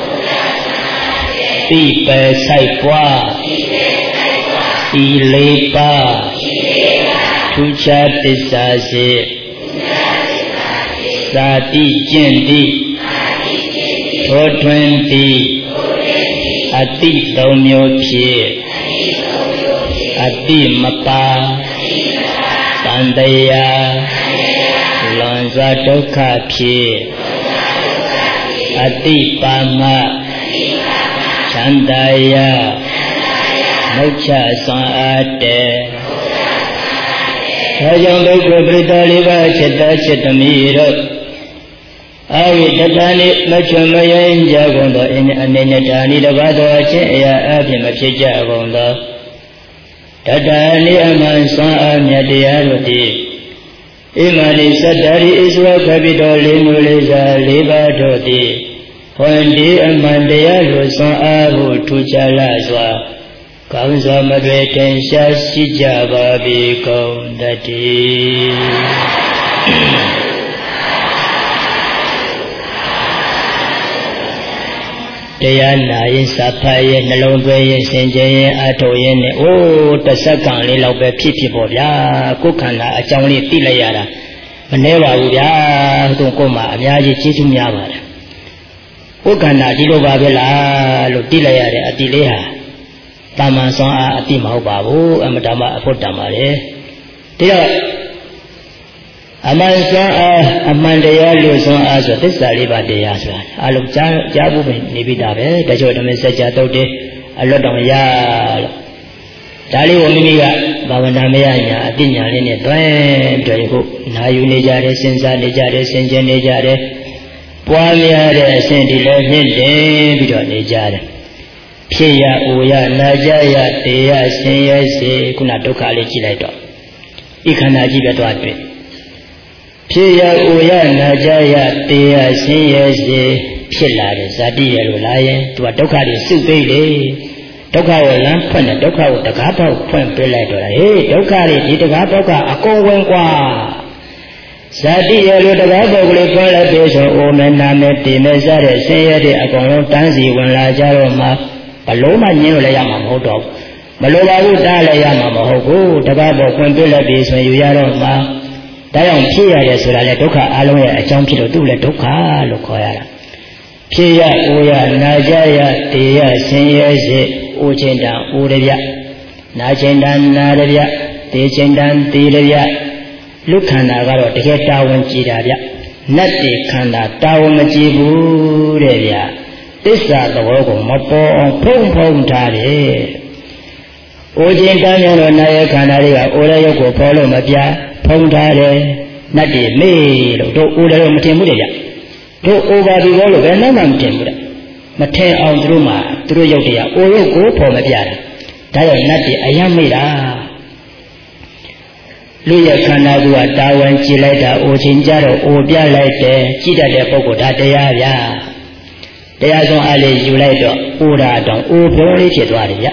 တိပဲဆိုင်ပွားဤလေးပါထူးခြားသစ္စာစေသာတိကျင့်တိထိုးထွင်းတိအတိသုံးမျိုးဖြစ်အတိမပါတ Tandaya Lonza Dukha Phi Ati Pama Chandaya Moksha San'ate Sajam Bhikku Pritaliva Chitta Chittamiro Avi Tatani Machamayan Jagondo In Aninatani Lavado Achaya Abhi Machija Gondo Tatani Aman San'a Myadiyarvati Imani Sadari Iswa Kapito Limulisa Livadoti Hondi Amandaya San'a Hu Tuchala Swa Kaunsa Madwe Tensha Sijaba Bikondati Tayana in Sapaya Nalombe Senjaye Atoyen Oh Tasakan Lilaube Pipi Bobia Kukana Achangli Tilayara Neva Ubia Tunkoma Abiaji Chitumyavara Kukana Dilo Babela Lutilayare Atileha Taman San'a Ati Mahubabu Amadama Apotamare Tira Aman San'a Amandaya Lu San'a So Tissa Liba Deya Swa Aluk Jabu Nibidabe Dajo Dame Saja Taude Alodamaya Dali Wominiga Bavanamaya Adinya Lene Dwen Dweko Nayu Nejare Senza Nejare Senja Nejare Puamia Sendi Lene Bido Nejare Piya Uya Najaya Deya Senya Se Kuna Doka Lechilaito Ikana Jibeto Adwe Piya Uya Najaya Deya Senya Se Pilare Zadi Yelulaye Tua Doka de Subele Doka Lan Pun Doka Dakapa Pun Pelato Hey Doka de Dakapa Ako Wenkwa Zadi Yeludagabo Glepola Beso Omename Timezare Senya de Akono Tanzi Wala Jaroma Paloma Nyola Yama Hodo Malova Udala Yama Mohogo Dakabo Pun Pela Beso Yaroma Dayon Pia Yasura Doka Aloe a Champito Dule Doka Lokoyara Piya Uya Najaya Deya Senya Se Uchendan Urevya Najendan Narevya Dejendan Direvya Lukana Garo Deketa Wanchirabya Nati Kanda Tawamajibu Revya Tissa Gawogo Mapo Pong Pong Tare Ujendan Yano Naya Kanariga Ura Yoko Polo Mabya Pong Tare Nati Me Do Ura Matimurya Do over the wall of a number timber. Mate on Druma, through Yodia, or you go for Mabiara. Tire Nati, I am made. Luya Kanagua, Tawan Chileta, or Chinjaro, or Bia Lite, Chida de Bogota, they are ya. They are so Ali, you later, Ura, don't, or Pori Chitwaria.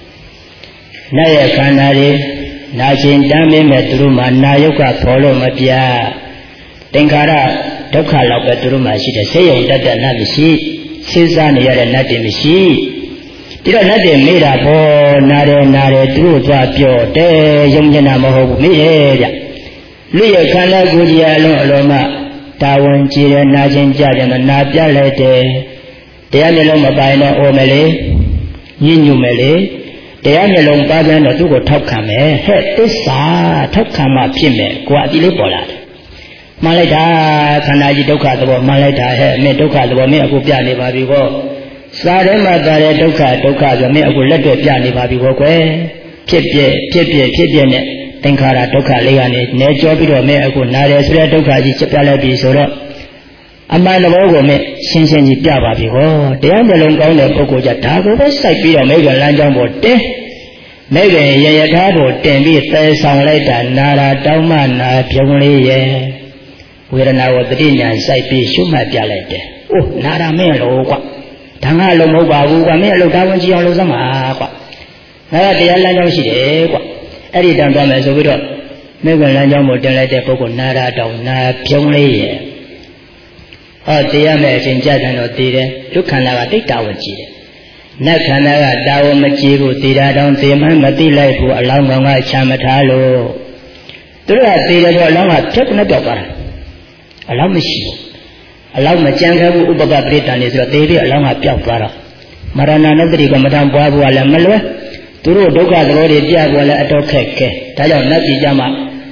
Naya Kanari, Najin Dami Medruma, Nayoka, Polo Mabia. Tenkara. Doka Lapa Duruma Shita Sayo Dada Nabishi, Susan Yara Nati Mishi. Did I not made up for Nare Nare Dru Pio, De Yumjana Moho Media? Luya Kana Gudia Loma, Tawan Chira Najin Jadan and Nabia Lete, the Aniloma Bina Omele, Yinumele, the Anilom Bagan or Dugo Tokame, head this ah, Tokama Pime, Guadilipola. Malata, Kanaji Doka, the Malata, me Doka, the Mea Piani Babigo. Sarema Dare Doka, Doka, the Mea Guleta Piani Babigo, Pipie, Pipie, Pipiane, Tenkara Doka Leane, Nejobido Mea Gunare, Doka, Chapala Bisoro. A man of Ogome, Sinsen Piababigo, the Andelon Gona Poco Jatago, Saipio, Mega Lanjambo, Mega Yayatabo, Tembi, Sound later, Nara, Daumana, Pione. Where an hour the dinner and Saipi Shuma Pialete. Oh, Nara Melo, Tanga Lomoba, Melo Dawanji on Lozama. Nara the Alano Shide, Eddie Dandam as a widow. Mega Lanjam would delete a Poco Nara down Na Pione. Oh, the American Jadan or Tide, Lucana Dictawanji. Nakana Dawa Machiru, Tida down the Matila who along my Chamatalo. Through that, Tida along a Chapnatopara. Allow me she. Allow my Janga Ubaga Britain is a baby along a Piapara. Marana Nadriga Madame Babu Alamalwa. Turu Doga the Lord Diagola at Okeke. Taya Nati Jama.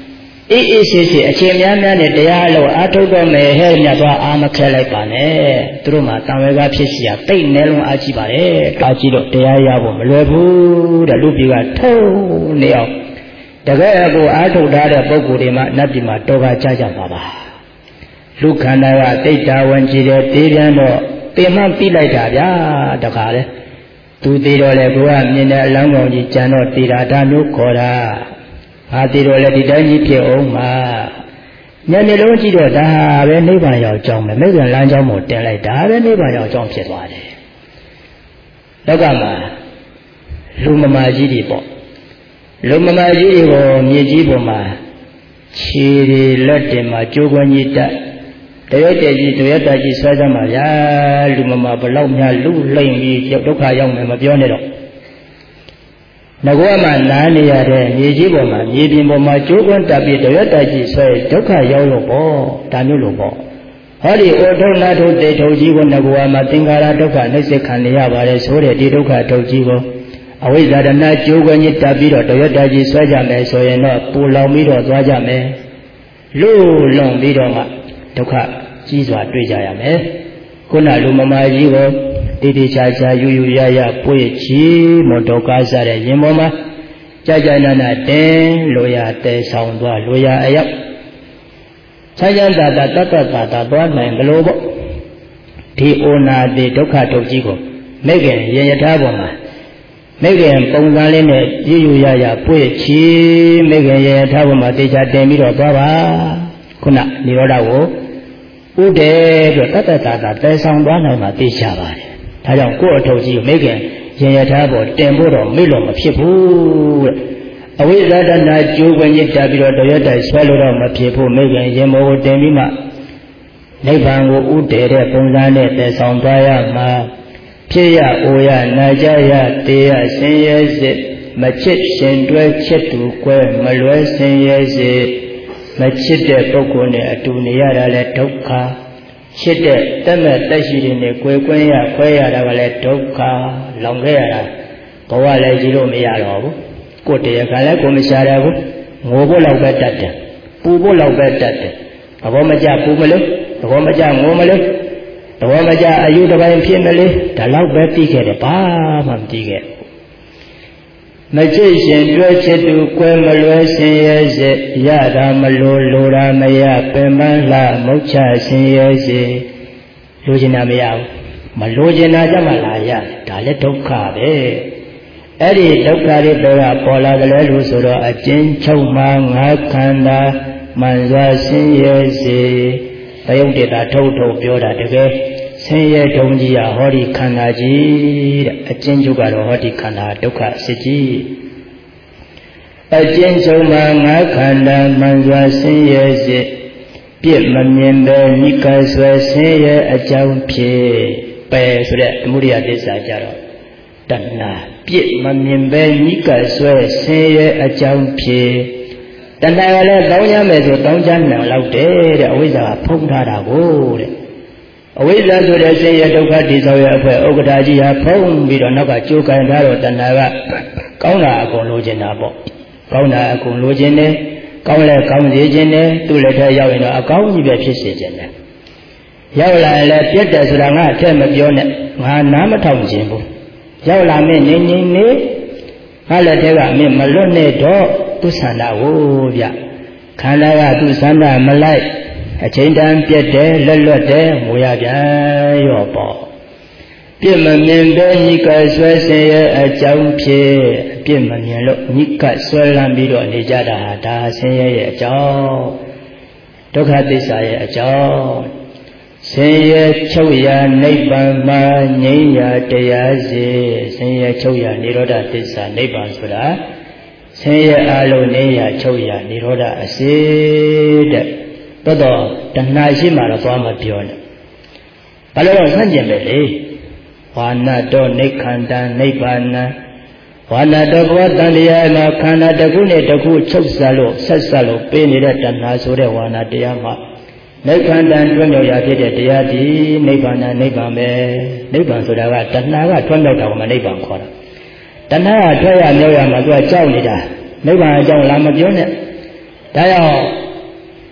အေးအေးဆေးဆေးအချိန်များများနဲ့တရားအလို့အားထုတ်တော့မယ်ဟဲ့မြတ်သွားအာမခဲလိုက်ပါနဲ့သူတို့မှာတံဝဲကားဖြစ်စီရတိတ်နဲလုံးအားကြီးပါတယ်အားကြီးတော့တရားရဖို့မလွယ်ဘူးတဲ့လူပြည်ကထုံနေအောင်တကယ်ကိုအားထုတ်ထားတဲ့ပုဂ္ဂိုလ်တွေမှာနတ်ပြည်မှာတောကကြကြပါပါလူခန္ဓာကတိတ်တာဝင်ကြည့်တယ်တေးပြန်တော့တင်မှပြီးလိုက်တာဗျာတခါလေသူသေးတော့လေကိုကမြင်တဲ့အလောင်းကောင်ကြီးကြံတော့တေတာဒါမျိုးခေါ်တာဟာသေးတော့လေဒီတိုင်းကြီးဖြစ်အောင်မှာညနေလုံးကြည့်တော့ဒါပဲနိဗ္ဗာန်ရောက်ကြောင်းပဲမိဂ္ဂံလမ်းကြောင်းကိုတင်လိုက်ဒါပဲနိဗ္ဗာန်ရောက်ကြောင်းဖြစ်သွားတယ်လောကမှာလူမမာကြီးတွေပေါ့လူမမာကြီးတွေကိုမြေကြီးပေါ်မှာခြေတွေလက်တွေမှာကြိုးကွင်းကြီးတက်တရွတ်တကြီးတရွတ်တကြီးဆွဲကြမှာဗျာလူမမာဘလောက်များလူလိမ့်ပြီးဒုက္ခရောက်မယ်မပြောနဲ့တော့ငကောမှာနားနေရတဲ့မြေကြီးပေါ်မှာမြေပြင်ပေါ်မှာကြိုးကွင်းတက်ပြီးတရွတ်တကြီးဆွဲဒုက္ခရောက်လို့ပေါ့ဒါမျိုးလို့ပေါ့ဟောဒီအိုထုံနာထုတေထုံကြီးကိုငကောမှာသင်္ခါရဒုက္ခနှိစ္စခံနေရပါတယ်ဆိုတဲ့ဒီဒုက္ခထုံကြီးကိုအဝိဇ္ဇာတဏကျိုးကွင်းကြီးတက်ပြီးတော့တရွတ်တကြီးဆွဲကြမယ်ဆိုရင်တော့ပူလောင်ပြီးတော့သွားကြမယ်လူလွန်ပြီးတော့မှဒုက္ခကြီးစွာတွေ့ကြရမယ်ခုနလူမမာကြီးကိုတိတိကျကျယူယူရရပွေချီမောတော်ကားစားတဲ့ရင်ပေါ်မှာကြာကြာနာနာတင်းလိုရတဲဆောင်သွားလိုရအရောက်ချမ်းချမ်းသာသာတတ်တတ်သာသာသွားနိုင်ဘလို့ပေါ့ဒီအိုနာတိဒုက္ခဒုက္ခကြီးကိုမိခင်ရင်ရထားပေါ်မှာမိခင်ပုံစံလေးနဲ့ယူယူရရပွေချီမိခင်ရင်ရထားပေါ်မှာတေချာတင်ပြီးတော့သွားပါခုနនិရောဓကိုဥဒေပြီးတတ်တတ်သာသာတဲဆောင်သွားနိုင်မှာသိချပါတယ်ဒါကြောင့်ကိုယ့်အထုပ်ကြီးကိုမိခင်ရင်ရထားပေါ်တင်ဖို့တော့မေ့လို့မဖြစ်ဘူးတဲ့အဝိဇ္ဇာတဏကျိုးဝင်ကြီးတက်ပြီးတော့တရွတ်တိုက်ဆွဲလို့တော့မဖြစ်ဘူးမိခင်ရင်မောကိုတင်ပြီးမှနိဗ္ဗာန်ကိုဥဒေတဲ့ပုံစံနဲ့တဲဆောင်သွားရမှာဖြစ်ရအိုရနာကြရတေရဆင်းရဲစေမချစ်ရှင်တွဲချစ်သူကွဲမလွဲဆင်းရဲစေမချစ်တဲ့ပုဂ္ဂိုလ်နဲ့အတူနေရတာလဲဒုက္ခချစ်တဲ့တက်မဲ့တက်ရှိတွေနဲ့ကိုယ်ကွင်းရခွဲရတာကလည်းဒုက္ခလောင်ခဲ့ရတာဘဝလည်းကြည့်လို့မရတော့ဘူးကိုယ်တရားကလည်းကိုယ်မရှာရဘူးငိုဖို့လောက်ပဲတတ်တယ်ပူဖို့လောက်ပဲတတ်တယ်သဘောမကျပူမလို့သဘောမကျငိုမလို့သဘောမကျအယူတစ်ပိုင်းဖြစ်မလို့ဒါလောက်ပဲသိခဲ့တယ်ဘာမှမသိခဲ့မချစ်ရှင်တွဲချစ်သူကွဲမလွဲဆင်းရဲစေရတာမလိုလိုတာမရပင်ပန်းလှမုတ်ချဆင်းရဲစေလိုချင်တာမရဘူးမလိုချင်တာကြမှလာရဒါလည်းဒုက္ခပဲအဲ့ဒီဒုက္ခတွေတော့ပေါ်လာကြလဲလို့ဆိုတော့အကျဉ်းချုပ်မှငါခန္ဓာမှန်စွာဆင်းရဲစေတယုတ်တေတာထုတ်ထုတ်ပြောတာတကယ်ဆင်းရဲဒုံကြီးဟာဟောဒီခန္ဓာကြီးတဲ့အကျဉ်းချုပ်ကတော့ဟောဒီခန္ဓာဒုက္ခစစ်ကြီးအကျဉ်းချုပ်မှာငါခန္ဓာမှန်စွာဆင်းရဲစေပြစ်မမြင်ပဲနိကဆွဲဆင်းရဲအကြောင်းဖြစ်ပဲဆိုတဲ့သမုဒိယသစ္စာကြတော့တဏှာပြစ်မမြင်ပဲနိကဆွဲဆင်းရဲအကြောင်းဖြစ်တဏှာကလည်းတောင်းရမယ်ဆိုတောင်းချနိုင်လောက်တယ်တဲ့အဝိဇ္ဇာကဖုံးထားတာကိုတဲ့အဝိဇ္ဇာဆိုတဲ့ဆင်းရဲဒုက္ခတိဆောက်ရအဖွဲ့ဥက္ကဋ္ဌကြီးဟာဖုံးပြီးတော့နောက်ကကြိုးကန်ထားတော့တဏှာကကောင်းတာအကုန်လိုချင်တာပေါ့ကောင်းတာအကုန်လိုချင်တယ်ကောင်းလဲကောင်းစေခြင်းနဲ့သူ့လက်ထက်ရောက်ရင်တော့အကောင်းကြီးပဲဖြစ်စေခြင်းနဲ့ရောက်လာရင်လည်းပြတ်တယ်ဆိုတာငါအထက်မပြောနဲ့ငါနားမထောင်ခြင်းဘူးရောက်လာမင်းနေနေနေငါလက်ထက်ကမင်းမလွတ်နဲ့တော့သူ့ဆန္ဒကိုဗျခန္ဓာကသူ့ဆန္ဒမလိုက်အချိန်တန်ပြတ်တယ်လက်လွတ်တယ်ငိုရပြန်ရောပေါ့ပြစ်မမြင်တဲ့ညိကဆွဲဆင်းရဲ့အကြောင်းဖြစ်အပြစ်မမြင်လို့ညိကဆွဲလန်းပြီးတော့နေကြတာဒါဆင်းရဲရဲ့အကြောင်းဒုက္ခသစ္စာရဲ့အကြောင်းဆင်းရဲချုပ်ရာနိဗ္ဗာန်မှာငြိမ်းရာတရားစီဆင်းရဲချုပ်ရာនិရောဓသစ္စာနိဗ္ဗာန်ဆိုတာဆင်းရဲအလုံးငြိမ်းရာချုပ်ရာនិရောဓအစေတဲ့တော်တော်တဏှာရှိမှတော့သွားမပြောနဲ့ဘာလို့တော့ဆန့်ကျင်ပဲလေဝါနတောနိခန္တနိဗ္ဗာန်ဝါနတောဘဝတန်တရားမှာခန္ဓာတစ်ခုနဲ့တစ်ခုချုပ်ဆက်လို့ဆက်ဆက်လို့ပေးနေတဲ့တဏှာဆိုတဲ့ဝါနတရားမှာနိခန္တတွင်းမြောက်ရာဖြစ်တဲ့တရားဒီနိဗ္ဗာန်နိဗ္ဗာန်ပဲနိဗ္ဗာန်ဆိုတာကတဏှာကတွင်းမြောက်တာကိုမှနိဗ္ဗာန်ခေါ်တာတဏှာကထွက်ရမြောက်ရမှာသူကကြောက်နေတာနိဗ္ဗာန်အကြောင်းလာမပြောနဲ့ဒါကြောင့်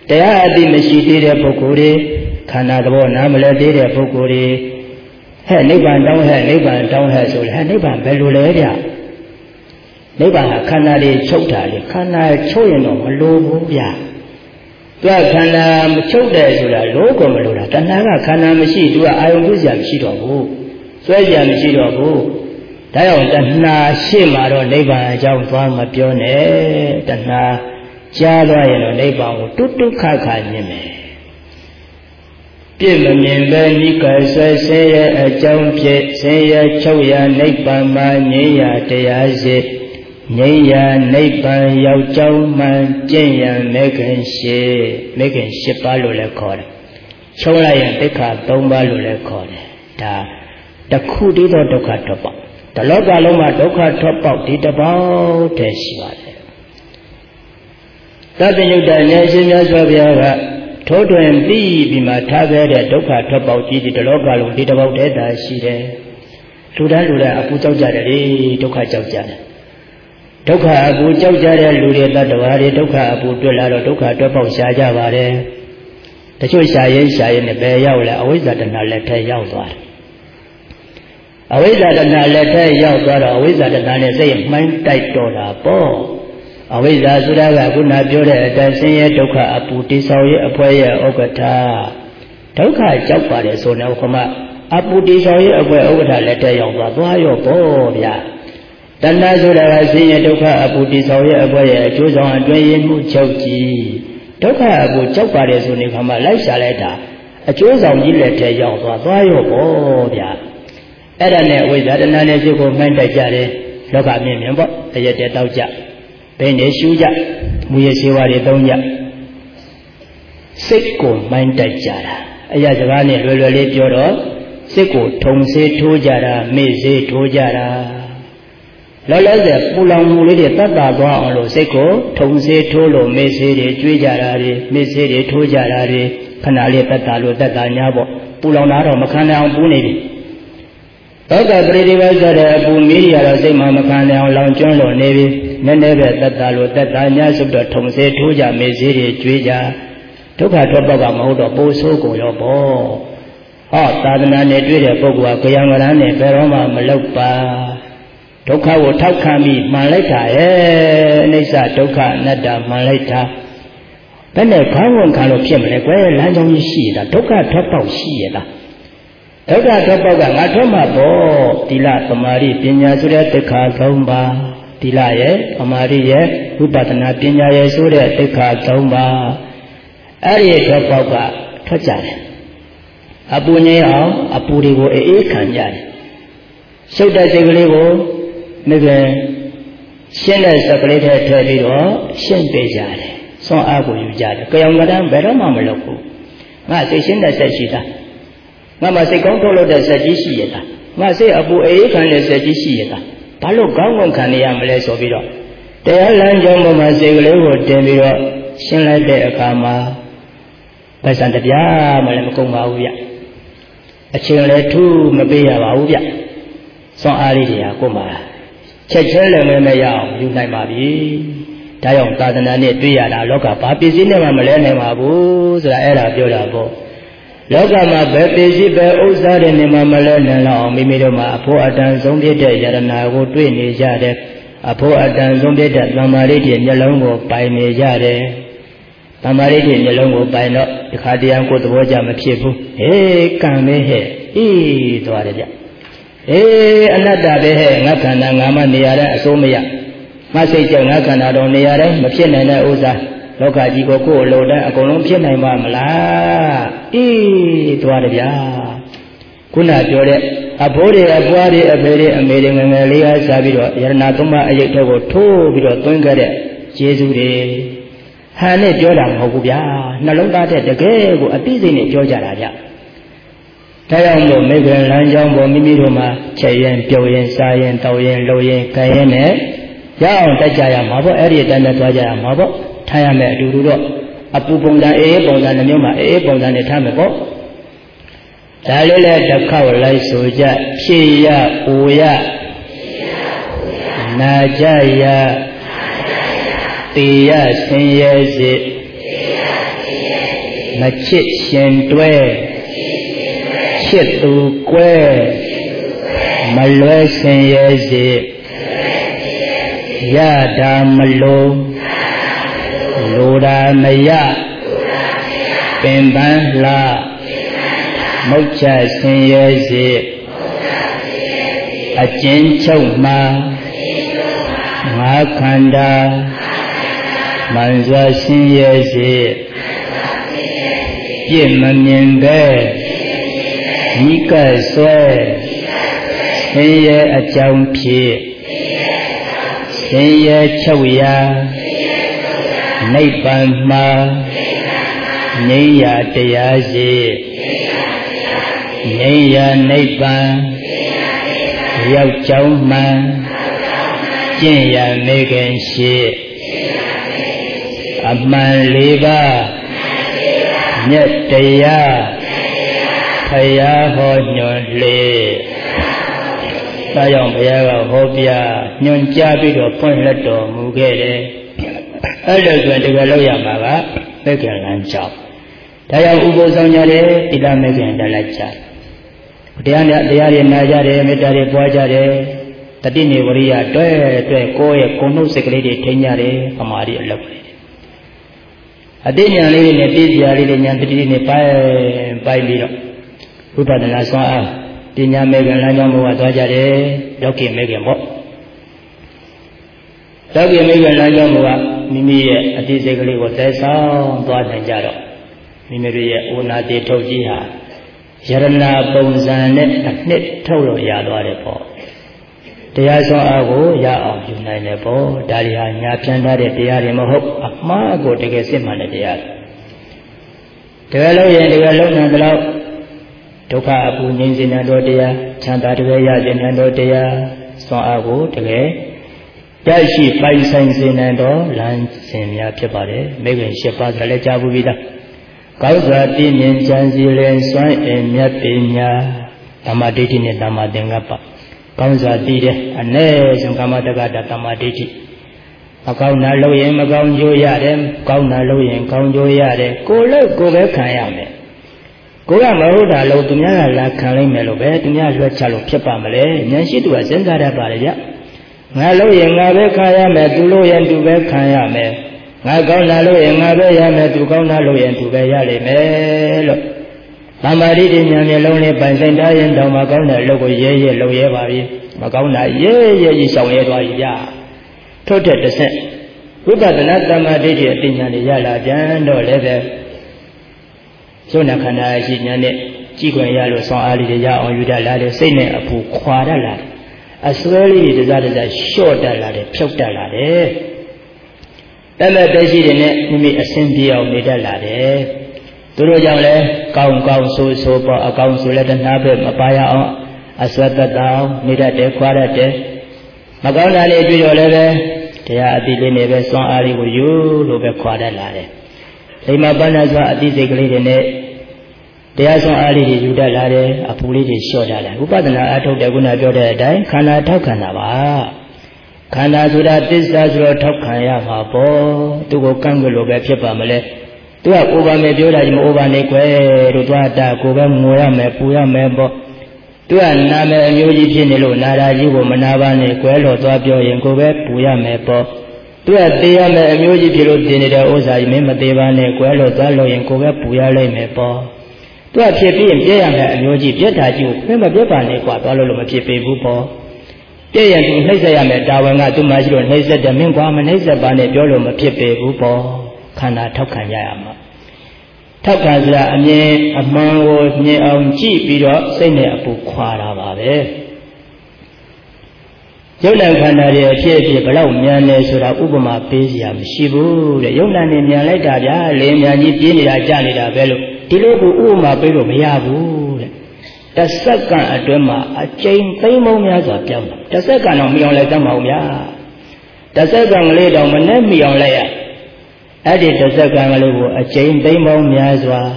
တရားအသိမရှိသေးတဲ့ပုဂ္ဂိုလ်တွေခန္ဓာသဘောနားမလည်သေးတဲ့ပုဂ္ဂိုလ်တွေဟဲ့နိဗ္ဗာန်တောင်းဟဲ့နိဗ္ဗာန်တောင်းဟဲ့ဆိုလေဟဲ့နိဗ္ဗာန်ဘယ်လိုလဲဗျနိဗ္ဗာန်ဟာခန္ဓာတွေချုပ်တာလေခန္ဓာချုပ်ရင်တော့မလိုဘူးဗျသူကခန္ဓာမချုပ်တယ်ဆိုတာလို့ကိုမလိုတာတဏှာကခန္ဓာမရှိသူကအာယုံပြုစရာမရှိတော့ဘူးစွဲစရာမရှိတော့ဘူးဒါကြောင့်တဏှာရှိမှတော့နိဗ္ဗာန်အကြောင်းသွားမပြောနဲ့တဏှာကြားသွားရင်တော့နိဗ္ဗာန်ကိုတုတ်တုတ်ခါခါမြင်မယ်ပြည့်မမြင်ပဲနိကဆွဲဆင်းရဲအကြောင်းဖြစ်ဆင်းရဲချုပ်ရနိဗ္ဗာန်မှာငြိမ်းရာတရားစစ်ငြိမ်းရာနိဗ္ဗာန်ရောက်ကြောင်းမှန်ကျင့်ရန်မေခင်ရှိမေခင်ရှိပါလို့လည်းခေါ်တယ်ချုပ်လိုက်ရင်ဒုက္ခသုံးပါးလို့လည်းခေါ်တယ်ဒါတခုတည်းသောဒုက္ခထွက်ပေါက်တလောကလုံးမှာဒုက္ခထွက်ပေါက်ဒီတစ်ပေါက်တည်းရှိပါတယ်သဗ္ဗညုတနေရှင်မြတ်စွာဘုရားကထိုးတွင်ပြီးပြီးမှထားခဲ့တဲ့ဒုက္ခထွက်ပေါက်ကြီးဒီတလောကလုံးဒီတစ်ပေါက်တည်းသာရှိတယ်လူတိုင်းလူတိုင်းအပူကြောက်ကြတယ်လေဒုက္ခကြောက်ကြတယ်ဒုက္ခအပူကြောက်ကြတဲ့လူတွေတ attva တွေဒုက္ခအပူတွေ့လာတော့ဒုက္ခထွက်ပေါက်ရှားကြပါတယ်တချို့ရှားရင်ရှားရင်လည်းဘယ်ရောက်လဲအဝိဇ္ဇာတဏှာလက်ထဲရောက်သွားတယ်အဝိဇ္ဇာတဏှာလက်ထဲရောက်သွားတော့အဝိဇ္ဇာတဏှာနဲ့စိတ်မှိုင်းတိုက်တော်တာပေါ့အဝိဇ္ဇာဆိုတာကခုနပြောတဲ့အတိုင်းဆင်းရဲဒုက္ခအပူတိဆောက်ရဲ့အဖွဲရဲ့ဥက္ကဋ္ဌဒုက္ခကြောက်ပါတယ်ဆိုတော့ခမအပူတိဆောက်ရဲ့အဖွဲဥက္ကဋ္ဌလက်ထဲရောက်သွားသွားရောပေါ့ဗျာတဏှာဆိုတာကဆင်းရဲဒုက္ခအပူတိဆောက်ရဲ့အဖွဲရဲ့အကျိုးဆောင်အတွင်းရမှုချုပ်ကြည့်ဒုက္ခအပူကြောက်ပါတယ်ဆိုနေခမလိုက်ရှာလိုက်တာအကျိုးဆောင်ကြီးလက်ထဲရောက်သွားသွားရောပေါ့ဗျာအဲ့ဒါနဲ့ဝိဇ္ဇာတဏှာနဲ့စိတ်ကိုမှန်းတိုက်ကြတယ်လောကမြင်မြင်ပေါ့တရက်တဲ့တောက်ကြဘယ်နဲ့ရှူကြမူရစေဝါတွေသုံးကြစိတ်ကိုမှန်းတိုက်ကြတာအရာစကားနဲ့လွယ်လွယ်လေးပြောတော့စိတ်ကိုထုံစေးထိုးကြတာမေ့စေးထိုးကြတာလောလောဆယ်ပူလောင်မှုလေးတွေတတ်တာသွားအောင်လို့စိတ်ကိုထုံစေးထိုးလို့မေ့စေးတွေကျွေးကြတာတွေမေ့စေးတွေထိုးကြတာတွေခဏလေးတတ်တာလို့တတ်တာညာပေါ့ပူလောင်တာတော့မခံနိုင်အောင်ပူနေပြီသောကပရိဒီဝဆိုတဲ့အပူမီးရတော့စိတ်မှမခံနိုင်အောင်လောင်ကျွမ်းလို့နေပြီနည်းနည်းပဲတတ်တာလို့တတ်တာညာစုတော့ထုံစေးထိုးကြမေ့စေးတွေကျွေးကြဒုက္ခထွက်ပေါက်ကမဟုတ်တော့ပိုးဆိုးကုန်ရောပေါ့ဟောသာသနာနဲ့တွေ့တဲ့ပုဂ္ဂိုလ်ကကြောင်ကရမ်းနဲ့ဘယ်တော့မှမလောက်ပါဒုက္ခကိုထောက်ခံပြီးမှန်လိုက်တာရဲ့အနိစ္စဒုက္ခအနတ္တမှန်လိုက်တာဘယ်နဲ့ခေါင်းဝင်ခံလို့ဖြစ်မလဲကွယ်လမ်းကြောင်းကြီးရှိရတာဒုက္ခထွက်ပေါက်ရှိရတာဒုက္ခထွက်ပေါက်ကငါထွက်မှာပေါ့သီလသမာဓိပညာဆိုတဲ့သိက္ခာသုံးပါးသီလရဲ့သမာဓိရဲ့ဝိပဿနာပညာရဲ့ဆိုတဲ့သိက္ခာသုံးပါးအဲ့ဒီထွက်ပေါက်ကထွက်ကြတယ်အပူငြိမ်းအောင်အပူတွေကိုအေးအေးခံကြတယ်ရှုပ်တဲ့စိတ်ကလေးကိုမြဲရှင်းတဲ့စက်ကလေးထဲထည့်ပြီးတော့ရှင်းပေးကြတယ်ဆွမ်းအားကိုယူကြတယ်ကြောင်ကတန်းဘယ်တော့မှမလုပ်ဘူးငါစိတ်ရှင်းတဲ့စက်ရှိတာငါမှစိတ်ကောင်းထုတ်လို့တဲ့စက်ကြီးရှိရတာငါစိတ်အပူအေးခံတဲ့စက်ကြီးရှိရတာဘာလို့ကောင်းကောင်းခံနေရမလဲဆိုပြီးတော့တရားလမ်းကြောင်းပေါ်မှာစိတ်ကလေးကိုတင်ပြီးတော့ရှင်းလိုက်တဲ့အခါမှာပဋ္ဌာန်းတရားမှလည်းမကုန်ပါဘူးဗျအချိန်လည်းထူးမပေးရပါဘူးဗျဆွမ်းအားလေးတွေကကိုယ်မှာချက်ချင်းလည်းမရအောင်ယူနိုင်ပါပြီဒါကြောင့်သာသနာနဲ့တွေ့ရတာလောကဘာပစ္စည်းနဲ့မှမလဲနိုင်ပါဘူးဆိုတာအဲ့ဒါပြောတာပေါ့လောကမှာဘယ်ပစ္စည်းပဲဥစ္စာတွေနဲ့မှမလဲနိုင်တော့မိမိတို့မှာအဖို့အတန်ဆုံးဖြစ်တဲ့ယရနာကိုတွေ့နေကြတယ်အဖို့အတန်ဆုံးဖြစ်တဲ့သမာဓိတွေမျက်လုံးကိုပိုင်နေကြတယ်သမာဓိတွေမျက်လုံးကိုပိုင်တော့ဒီခါတရားကိုသဘောကျမဖြစ်ဘူးဟေးကံပဲဟဲ့အေးသွားတယ်ဗျအေးအနတ္တပဲဟဲ့ငါခန္ဓာငါမနေရတဲ့အစိုးမရမစိတ်ကြောင့်ငါခန္ဓာတော်နေရတဲ့မဖြစ်နိုင်တဲ့ဥစ္စာလောကကြီးကိုကိုယ်အလိုတိုင်းအကုန်လုံးဖြစ်နိုင်ပါမလားအေးသွားတယ်ဗျာခုနပြောတဲ့အဘိုးတွေအပွားတွေအဖေတွေအမေတွေငယ်ငယ်လေးအားစားပြီးတော့ယရဏသုံးပါးအယိတ်ထဲကိုထိုးပြီးတော့သွင်းခဲ့တဲ့ကျေးဇူးတွေဟန်နဲ့ပြောတာမဟုတ်ဘူးဗျာနှလုံးသားတဲ့တကယ်ကိုအသိစိတ်နဲ့ပြောကြတာဗျဒါကြောင့်မို့မိခင်လမ်းကြောင်းပေါ်မိမိတို့မှာချက်ရင်ပြုတ်ရင်စားရင်တောက်ရင်လှုပ်ရင်ကြံရင်နဲ့ရအောင်တက်ကြရမှာပေါ့အဲ့ဒီအတိုင်းနဲ့သွားကြရမှာပေါ့ထားရမယ်အတူတူတော့အပူပုံစံအေးပုံစံနှမျိုးမှာအေးပုံစံနဲ့ထားမယ်ပေါ့ဒါလေးလည်းတစ်ခေါက်လိုက်ဆိုကြဖြစ်ရပူရနာကြရတေရဆင်းရဲစေမချစ်ရှင်တွဲချစ်သူကွဲမလွဲဆင်းရဲစေရတာမလိုလိုတာမရပင်ပန်းလှမုတ်ချဆင်းရဲစေအကျဉ်းချုပ်မှာငါခန္ဓာမှန်စွာဆင်းရဲစေပြည့်မမြင်ပဲဤကဆွဲဆင်းရဲအကြောင်းဖြစ်ဆင်းရဲချုပ်ရာနိဗ္ဗာန်မှာငြိမ်းရာတရားရှိငြိမ်းရာနိဗ္ဗာန်ရောက်ကြောင်းမှန်ကျင့်ရမေခင်ရှိအမှန်လေးပါးမြတ်တရားဖယားဟောညွှန်လေဒါကြောင့်ဘုရားကဟောပြညွှန်ကြားပြီးတော့ဖွင့်လက်တော်မူခဲ့တယ်အဲ့လိုဆိုရင်တကယ်လို့ရမှာကမေခင်လမ်းကြောင်းဒါကြောင့်ဥပုသ်ဆောင်ကြတယ်သီလမေခင်တက်လိုက်ကြတရားနဲ့တရားတွေနာကြတယ်မေတ္တာတွေပွားကြတယ်တတိနေဝရိယတွဲတွဲကိုယ့်ရဲ့ကိုယ်နှုတ်စိတ်ကလေးတွေထိန်းကြတယ်ပမာတိအလုပ်လေးအတိညာလေးတွေနဲ့ပြည့်စရာလေးတွေညာတတိနဲ့ပိုင်ပိုင်ပြီးတော့ဝိပဿနာဆွမ်းအားပညာမေခင်လမ်းကြောင်းဘုရားသွားကြတယ်လောကီမေခင်ပေါ့လောကီမေခင်လမ်းကြောင်းဘုရားမိမိရဲ့အတိစိတ်ကလေးကိုသဲဆောင်သွားနိုင်ကြတော့မိမိတို့ရဲ့ဩနာတိထုတ်ကြီးဟာယရဏပုံစံနဲ့အနှစ်ထုတ်လို့ရသွားတယ်ပေါ့တရားဆောင်အားကိုရအောင်ယူနိုင်တယ်ပေါ့ဒါတွေဟာညာဖြန်းထားတဲ့တရားတွေမဟုတ်အမှားကိုတကယ်စစ်မှန်တဲ့တရားတကယ်လို့ရင်တကယ်လုံးနိုင်တဲ့လောက်ဒုက္ခအပူငြိမ်းစေနိုင်တော်တရားချမ်းသာတကယ်ရစေနိုင်တော်တရားဆောင်အားကိုတကယ်ရရှိပိုင်ဆိုင်စေနိုင်တော်လမ်းစဉ်များဖြစ်ပါတယ်မိခင်၈ပါးဆိုလည်းကြားဘူးပြီးသားကောင်းစွာတည်မြဲကြံစည်လင်စွမ်းအင်မြတ်ပညာဓမ္မဒိဋ္ဌိနဲ့ဓမ္မသင်္ကပ္ပကောင်းစွာတည်တယ်အ ਨੇ ဆုံးကမ္မတက္ကတာဓမ္မဒိဋ္ဌိမကောင်းတာလုပ်ရင်မကောင်းကျိုးရတယ်ကောင်းတာလုပ်ရင်ကောင်းကျိုးရတယ်ကိုယ်လို့ကိုယ်ပဲခံရမယ်ကိုယ်ကမဟုတ်တာလို့သူများကလာခံလိုက်မယ်လို့ပဲသူများလွှတ်ချလို့ဖြစ်ပါမလဲဉာဏ်ရှိသူကစဉ်းစားတတ်ပါလေဗျငါလို့ရင်ငါပဲခံရမယ်သူလို့ရင်သူပဲခံရမယ်ငါကောင်းတာလို့ရင်ငါပဲရမယ်သူကောင်းတာလို့ရင်သူပဲရလိမ့်မယ်လို့သမာဓိဉာဏ်မျိုးလုံးလေးပိုင်ဆိုင်ထားရင်တော့မကောင်းတဲ့အလုပ်ကိုရဲရဲလုပ်ရဲပါပြီမကောင်းတာရဲရဲကြီးရှောင်ရဲသွားပြီဗျထို့တဲ့တစ်ဆက်ဝိပဿနာသမာဓိရဲ့အသိဉာဏ်တွေရလာပြန်တော့လည်းပဲယုံနာခန္ဓာရှိဉာဏ်နဲ့ကြည့်ခွင့်ရလို့ဆောင်းအားလေးတွေရအောင်ယူတတ်လာတယ်စိတ်နဲ့အပူခွာတတ်လာတယ်အစွဲလေးတွေတစားတစားလျှော့တတ်လာတယ်ဖြုတ်တတ်လာတယ်တတ်တဲ့ရှိတွေနဲ့မိမိအစဉ်ပြေအောင်နေတတ်လာတယ်သူတို့ကြောင့်လည်းကောင်းကောင်းဆိုးဆိုးပေါ်အကောင်းဆိုလည်းတဏှာပဲမပါရအောင်အစွဲသက်သာအောင်နေတတ်တယ်ခွာတတ်တယ်မကောင်းတာလေးတွေ့တော့လည်းပဲတရားအတိလေးနဲ့ပဲစွမ်းအားလေးကိုယူလို့ပဲခွာတတ်လာတယ်ဒီမှာပဏ္ဏစွာအတိစိတ်ကလေးတွေနဲ့တရားစွမ်းအားလေးတွေယူတတ်လာတယ်အပူလေးတွေလျှော့တတ်လာဥပဒနာအထုတ်တဲ့ခုနပြောတဲ့အတိုင်းခန္ဓာထောက်ခံတာပါခန္ဓာဆိုတာသစ္စာဆိုတော့ထောက်ခံရမှာပေါ့သူ့ကိုကန့်ကွက်လို့ပဲဖြစ်ပါမလဲသူကကိုယ်ပါမယ်ပြောတာကြီးမအိုပါနဲ့ကွယ်တို့သွားတာကိုပဲငိုရမယ်ပူရမယ်ပေါ့သူကနာမယ်အမျိုးကြီးဖြစ်နေလို့နာတာကြီးကိုမနာပါနဲ့ကွယ်လို့သွားပြောရင်ကိုပဲပူရမယ်ပေါ့သူကသေးရမယ်အမျိုးကြီးဖြစ်လို့တင်နေတဲ့ဥစ္စာကြီးမင်းမသေးပါနဲ့ကွယ်လို့သွားလို့ရင်ကိုပဲပူရလိမ့်မယ်ပေါ့သူကဖြစ်ပြီးရင်ပြည့်ရမယ်အမျိုးကြီးပြည့်တာကြီးကိုမင်းမပြည့်ပါနဲ့ကွာသွားလို့လို့မဖြစ်ပေဘူးပေါ့ပြည့်ရင်သူနှိမ့်ဆက်ရမယ်တာဝန်ကသူ့မှာရှိလို့နှိမ့်ဆက်တယ်မင်းကွာမနှိမ့်ဆက်ပါနဲ့ပြောလို့မဖြစ်ပေဘူးပေါ့ခန္ဓာထောက်ခံရရမှာထောက်ခံစရာအမြင်အမှန်ကိုမြင်အောင်ကြည့်ပြီးတော့စိတ်နဲ့အပူခွာတာပါပဲယုတ်လံခန္ဓာရဲ့အဖြစ်အဖြစ်ဘလောက်မြန်လဲဆိုတာဥပမာပေးစရာမရှိဘူးတဲ့ယုတ်လံနဲ့မြန်လိုက်တာဗျာလင်းမြန်ကြီးပြင်းနေတာကြာနေတာပဲလို့ဒီလိုကိုဥပမာပေးလို့မရဘူးတဲ့တစ်စက္ကန့်အတွင်းမှာအကျိန်သိမ်းမုံများစွာပြောင်းတာတစ်စက္ကန့်တော့မီအောင်လိုက်တတ်မအောင်ဗျာတစ်စက္ကန့်ကလေးတော့မနဲ့မီအောင်လိုက်ရအဲ့ဒီတစ်စက္ကန့်ကလေးကိုအကျိန်သိမ်းမုံများစွာ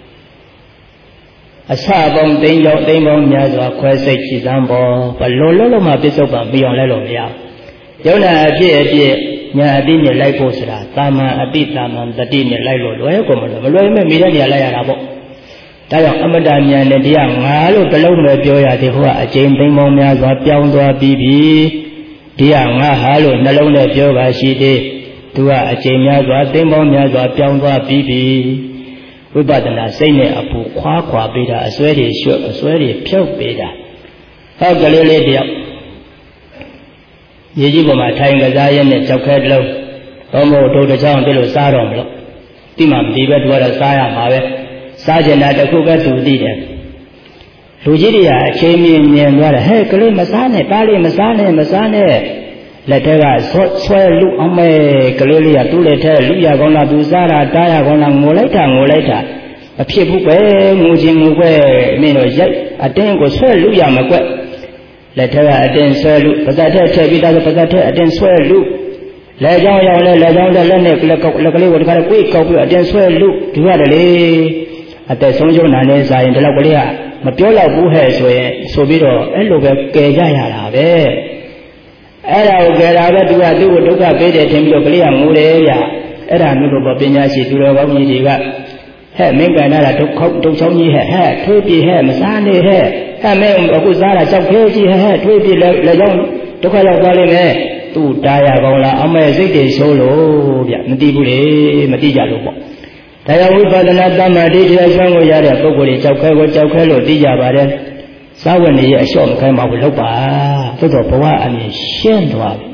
အစပေါင်းသိမ်းကြောင်းသိမ်းပေါင်းများစွာခွဲစိတ်ချီစမ်းပေါ်ဘလို့လုံးလုံးမှပြစ္ဆုတ်ပါမီအောင်လဲလို့မရဘူးယုံနာအဖြစ်အဖြစ်ညာအတိနဲ့လိုက်ဖို့ဆိုတာတာမန်အတိတာမန်တတိနဲ့လိုက်လို့လွယ်ကုန်မလို့မလွယ်မဲ့မိတဲ့နေရာလိုက်ရတာပေါ့ဒါကြောင့်အမတ္တဉာဏ်နဲ့တရားငါလို့တစ်လုံးပဲပြောရတယ်ဟိုကအကျဉ်းသိမ်းပေါင်းများစွာပြောင်းသွားပြီးပြီတရားငါဟာလို့နှလုံးနဲ့ပြောပါရှိသေးသူကအကျဉ်းများစွာသိမ်းပေါင်းများစွာပြောင်းသွားပြီးပြီဝိပဿနာစိတ်နဲ့အပူခွာခွာပေးတာအစွဲတွေလျှော့အစွဲတွေဖြုတ်ပေးတာဟောကလေးလေးတယောက်ရေကြီးပေါ်မှာထိုင်ကစားရဲနဲ့ကြောက်ခဲတလုံးဘောမို့တို့တစ်ချောင်းတလို့စားတော့မလို့တိမှမဒီပဲသူကတော့စားရမှာပဲစားကျင်တာတစ်ခုပဲသူသိတယ်လူကြီးတွေကအချိန်မြင်မြင်သွားတယ်ဟဲ့ကလေးမစားနဲ့တားလေးမစားနဲ့မစားနဲ့လက်ထက်ကဆွဲလူအောင်မဲကလေးလေးကသူ့လက်ထက်လူရကောင်းလားသူစားတာတားရကောင်းလားငိုလိုက်တာငိုလိုက်တာမဖြစ်ဘူးပဲငိုခြင်းငိုကွဲမင်းတို့ရိုက်အတင်းကိုဆွဲလူရမကွက်လက်ထက်ကအတင်းဆွဲလူပါဇက်ထက်ထည့်ပြီးသားဆိုပါဇက်ထက်အတင်းဆွဲလူလက်ကြောင်းရောက်လဲလက်ကြောင်းလက်လက်နဲ့လက်ကလက်ကလေးကိုတခါကွေးကောက်ပြီးအတင်းဆွဲလူဒီရတယ်လေအသက်ဆုံးရှုံးနာနေစားရင်ဒီလောက်ကလေးကမပြောတော့ဘူးဟဲ့ဆိုရင်ဆိုပြီးတော့အဲ့လိုပဲကယ်ကြရတာပဲအဲ့ဒါကိုကယ်တာပဲသူကသူ့ကိုဒုက္ခပေးတယ်ထင်ပြီးတော့ကလေးကငိုတယ်ဗျအဲ့ဒါမျိုးတော့ပညာရှိသူတော်ကောင်းကြီးတွေကဟဲ့မင်းကန်တာဒုက္ခဒုက္ချောင်းကြီးဟဲ့ဟဲ့ထွေးပြေဟဲ့မစားနေဟဲ့ဟဲ့မင်းအခုစားတာကြောက်ခဲကြီးဟဲ့ဟဲ့ထွေးပြေလက်လက်ကြောင်းဒုက္ခရောက်သွားလိမ့်မယ်သူ့တားရကောင်းလားအမေစိတ်တွေဆိုးလို့ဗျမသိဘူးလေမသိကြလို့ပေါ့တရားဝိပဿနာတမ္မာဒိဋ္ဌိအစွမ်းကိုရတဲ့ပုဂ္ဂိုလ်တွေကြောက်ခဲကိုကြောက်ခဲလို့သိကြပါတယ်စာဝတ်နေရဲ့အလျှော့မခိုင်းပါဘူးလောက်ပါသို့တော့ဘဝအမြင်ရှင်းသွားပြီ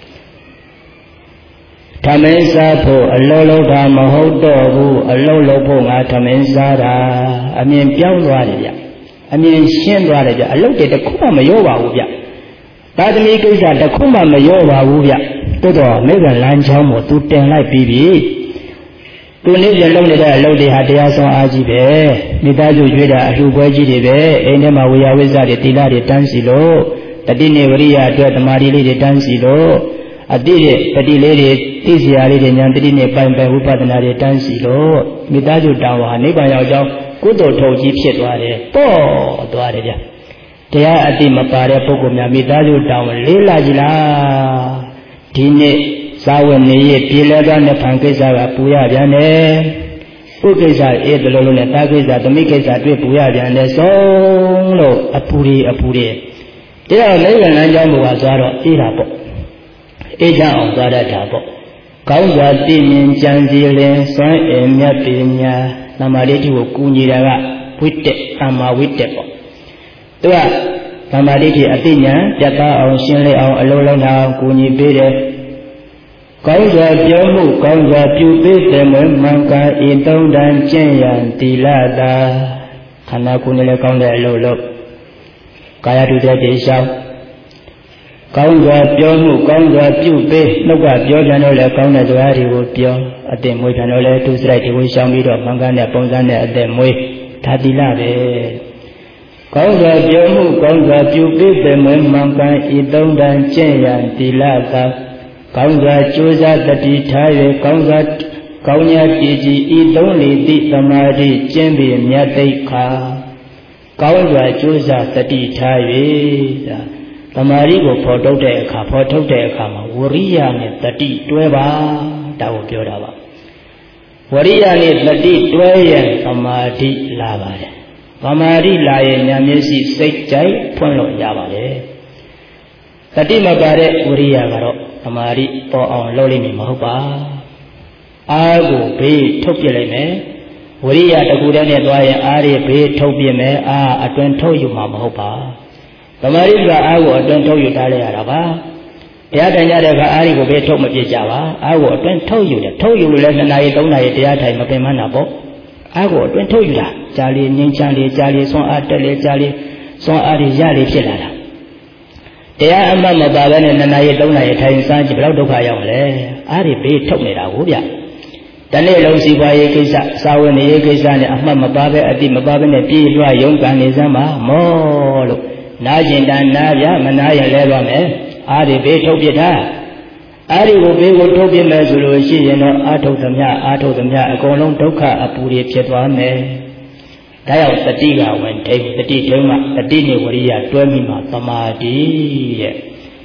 ထမင်းစားဖို့အလုံးလုံးတာမဟုတ်တော့ဘူးအလုံးလုံးဖို့ငါထမင်းစားတာအမြင်ပြောင်းသွားတယ်ဗျအမြင်ရှင်းသွားတယ်ဗျအလုပ်တွေတစ်ခုမှမရောပါဘူးဗျသာသမီကိစ္စတစ်ခုမှမရောပါဘူးဗျသို့တော့မိဘလမ်းချောင်းကိုသူတင်လိုက်ပြီးပြီသူနေ့ကျလုံးနေတဲ့အလုပ်တွေဟာတရားဆောင်အားကြီးပဲမိသားစုကျွေးတာအလှပွဲကြီးတွေပဲအိမ်ထဲမှာဝေယဝိဇ္ဇတွေတိလာတွေတန်းစီလို့တတိနေဝရိယအတွက်တမာတိလေးတွေတန်းစီလို့အတိရဲ့တတိလေးတွေသိစရာလေးတွေညာတတိနဲ့ပိုင်ပိုင်ဝိပဿနာတွေတန်းစီလို့မိသားစုတောင်းဟာနိဗ္ဗာန်ရောက်ကြောင်းကုသိုလ်ထုံကြီးဖြစ်သွားတယ်ပေါ့သွားတယ်ဗျတရားအတိမပါတဲ့ပုဂ္ဂိုလ်များမိသားစုတောင်းလေးလာကြည်လားဒီနေ့သာဝနေရပြေလဲသောနိဗ္ဗာန်ကိစ္စကပူရပြန်တယ်ဥကိစ္စအေးတလုံးလုံးနဲ့တာကိစ္စသမိကိစ္စတွေ့ပူရပြန်တယ်ဆုံးလို့အပူရီအပူရီတရားနိဗ္ဗာန်လမ်းကြောင်းမှာသွားတော့အေးတာပေါ့အေးချအောင်သွားတတ်တာပေါ့ကောင်းစွာသိမြင်ကြံစည်လင်စွမ်းအင်မြတ်ပညာသမာဓိကိုကူညီတာကဝိတ္တသမ္မာဝိတ္တပေါ့သူကသမာဓိအသိဉာဏ်ပြတ်သားအောင်ရှင်းလင်းအောင်အလုံးလုံးအောင်ကူညီပေးတယ်ကောင်းစွာပြောမှုကောင်းစွာပြုပေးတယ်မမှန်ကန်ဤသုံးတန်ကျင့်ရန်တိလတာခန္ဓာကိုယ်နဲ့လည်းကောင်းတဲ့အလုပ်လုပ်ကာယတုတ္တတေရှောင်းကောင်းစွာပြောမှုကောင်းစွာပြုပေးနှုတ်ကပြောပြန်တော့လည်းကောင်းတဲ့တရားတွေကိုပြောအသက်မွေးပြန်တော့လည်းသူစရိုက်တွေကိုရှောင်ပြီးတော့မှန်ကန်တဲ့ပုံစံနဲ့အသက်မွေးဒါတိလပဲကောင်းစွာပြောမှုကောင်းစွာပြုပေးတယ်မမှန်ကန်ဤသုံးတန်ကျင့်ရန်တိလတာကောင်းစွာကြိုးစားတတိထား၍ကောင်းစွာကောင်းညာတည်ကြည်ဤသုံးလေသည့်သမာဓိကျင့်ပြီးမြတ်သိက္ခာကောင်းစွာကြိုးစားတတိထား၍ဒါသမာဓိကိုဖော်ထုတ်တဲ့အခါဖော်ထုတ်တဲ့အခါမှာဝရိယနဲ့တတိတွဲပါဒါကိုပြောတာပါဝရိယနဲ့တတိတွဲရင်သမာဓိလာပါတယ်သမာဓိလာရင်ဉာဏ်မျက်စိစိတ်ကြိုက်ဖွင့်လို့ရပါတယ်တတိမပါတဲ့ဝရိယကတော့သမာဓိပေါ်အောင်လုပ်လိမ့်မယ်မဟုတ်ပါအားကိုဘေးထုတ်ပြလိုက်မယ်ဝရိယတကူတည်းနဲ့သွားရင်အားတွေဘေးထုတ်ပြမယ်အားအတွင်ထုတ်ယူမှာမဟုတ်ပါသမာဓိကအားကိုအတွင်ထုတ်ယူထားလိုက်ရတာပါတရားထိုင်ကြတဲ့အခါအားတွေကိုဘေးထုတ်မပြစ်ကြပါအားကိုအတွင်ထုတ်ယူတယ်ထုတ်ယူလို့လည်းနှစ်နာရီသုံးနာရီတရားထိုင်မပင်မနာပေါ့အားကိုအတွင်ထုတ်ယူတာကြာလေငြိမ်းချမ်းလေကြာလေဆွမ်းအားတက်လေကြာလေဆွမ်းအားတွေရလေဖြစ်လာတာတရားအမှတ်မပါဘဲနဲ့နှစ်နာရီသုံးနာရီထိုင်စားကြည့်ဘယ်တော့ဒုက္ခရောက်လဲအားတွေဘေးထုတ်နေတာကိုဗျတနေ့လုံးစီပွားရေးကိစ္စစာဝတ်နေရေးကိစ္စနဲ့အမှတ်မပါဘဲအတိမပါဘဲနဲ့ပြေးလွှတ်ရုန်းကန်နေစမ်းပါမောလို့နာကျင်တန်နာပြမနာရင်လဲသွားမယ်အားတွေဘေးထုတ်ပြတာအားတွေကိုဘေးကိုထုတ်ပြမယ်ဆိုလို့ရှိရင်တော့အာထုတ်သမျှအာထုတ်သမျှအကုန်လုံးဒုက္ခအပူတွေဖြစ်သွားမယ်ဒါရောက်တတိကဝင်ထိတ်တတိထုံးကတတိနဲ့ဝရိယတွဲမိမှသမာဓိတဲ့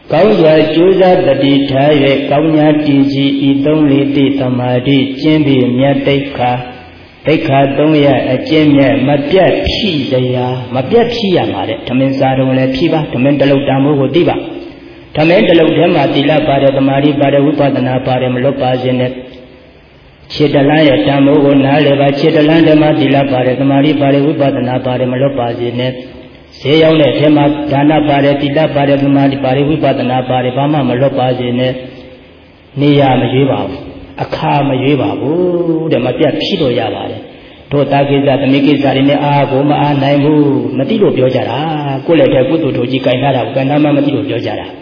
ကောင်းစွာကြိုးစားတတိထား၍ကောင်းညာတည်ကြည်ဤသုံးလေးတိသမာဓိကျင့်ပြီးမြတ်တိခါတိခါသုံးရအကျင့်မြတ်မပြတ်ဖြည့်တရားမပြတ်ဖြည့်ရမှာတဲ့ဓမင်းစားတော်လည်းဖြည့်ပါဓမင်းတလုတ်တန်ဖို့ကိုသိပါဓမင်းတလုတ်ထဲမှာသီလပါတယ်သမာဓိပါတယ်ဝိပဿနာပါတယ်မလွတ်ပါစေနဲ့ခြေတလန်းရဲ့တန်ဖိုးကိုနားလည်ပါခြေတလန်းထဲမှာသီလပါတယ်သမာဓိပါတယ်ဝိပဿနာပါတယ်မလွတ်ပါစေနဲ့ဈေးရောက်တဲ့ထဲမှာဒါနပါတယ်သီလပါတယ်သမာဓိပါတယ်ဝိပဿနာပါတယ်ဘာမှမလွတ်ပါစေနဲ့နေရမရွေးပါဘူးအခါမရွေးပါဘူးတဲ့မပြတ်ဖြည့်လို့ရပါတယ်တို့တာကိစ္စသမိကိစ္စတွေနဲ့အာကိုမအားနိုင်ဘူးမသိလို့ပြောကြတာကိုယ့်လက်ထဲကုသိုလ်တို့ကြီးကြိုင်ထားတာကိုကံသားမှမသိလို့ပြောကြတာ